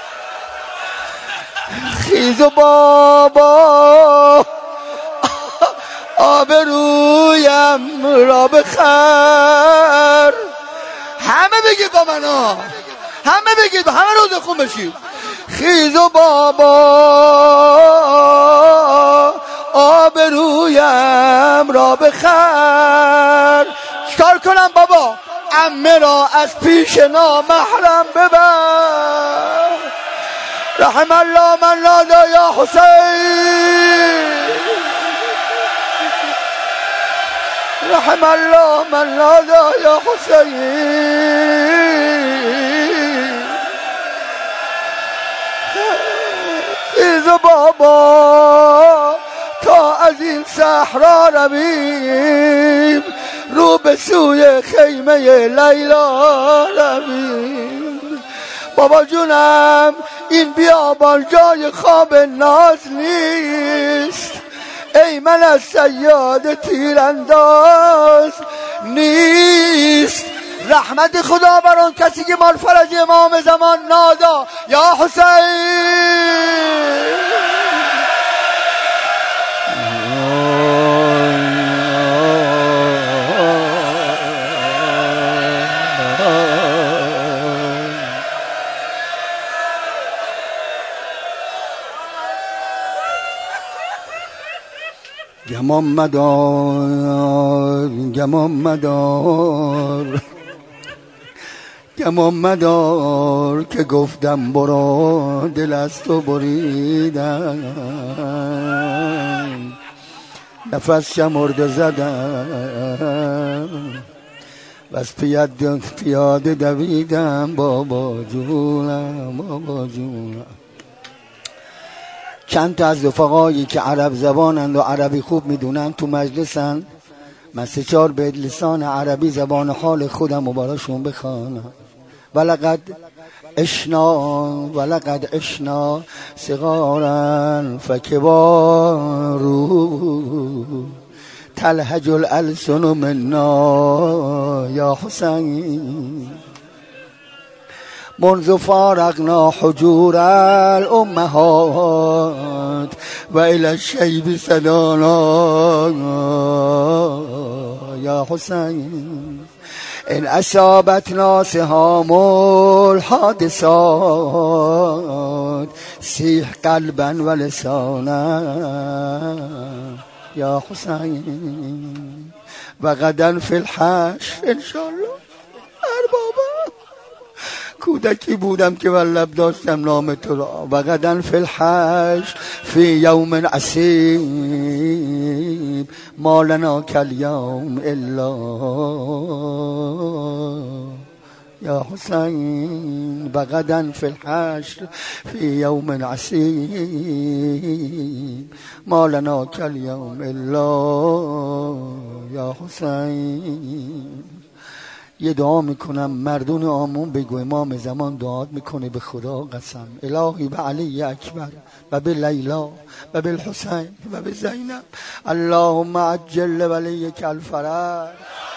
خیز و بابا آبرویم را بخر. همه بگید با من ها، همه بگید، همه روز خون بشید. خیز و بابا آبرویم را بخر. چکار کنم بابا؟ عمه را از پیش نامحرم ببر. رحم الله من نادى یا حسین. رحم الله من نادى یا حسین خیز بابا تا از این صحرا رویم رو به سوی خیمه لیلا رویم بابا جونم این بیابان جای خواب ناز نیست ای من از صیاد تیرانداز نیست رحمت خدا بر آن کسی که مال فرج امام زمان نادا یا حسین گمان مدار گمان مدار گمان مدار که گفتم برو دل از تو بریدم نفس شمرده زدم و از پیاده دویدم بابا جونم بابا جونم چند تا از رفقایی که عرب زبانند و عربی خوب میدونن تو مجلسن من 3-4 بیت لسان عربی زبان حال خودم و براشون بخوانم ولقد اشنا صغارا فکبارو تلهج الالسن منا یا حسین منذ فارقنا حجور الامهات و الى الشیب صدانا یا حسین ان اصابتنا سهام الحادثات سیح قلبا و لسانا یا حسین و غدا فی الحشر انشاءالله اربابا کودکی بودم که بر لب داشتم نام تو را و غدا فی الحشر فی یوم عصیب ما لنا کالیوم الا یا حسین و غدا فی الحشر فی یوم عصیب ما لنا کالیوم الا یا حسین یه دعا میکنم مردون آمون بگو امام زمان دعا میکنه به خدا قسم الهی به علی اکبر و به لیلا و به الحسین و به زینب اللهم عجل ولیک الفرج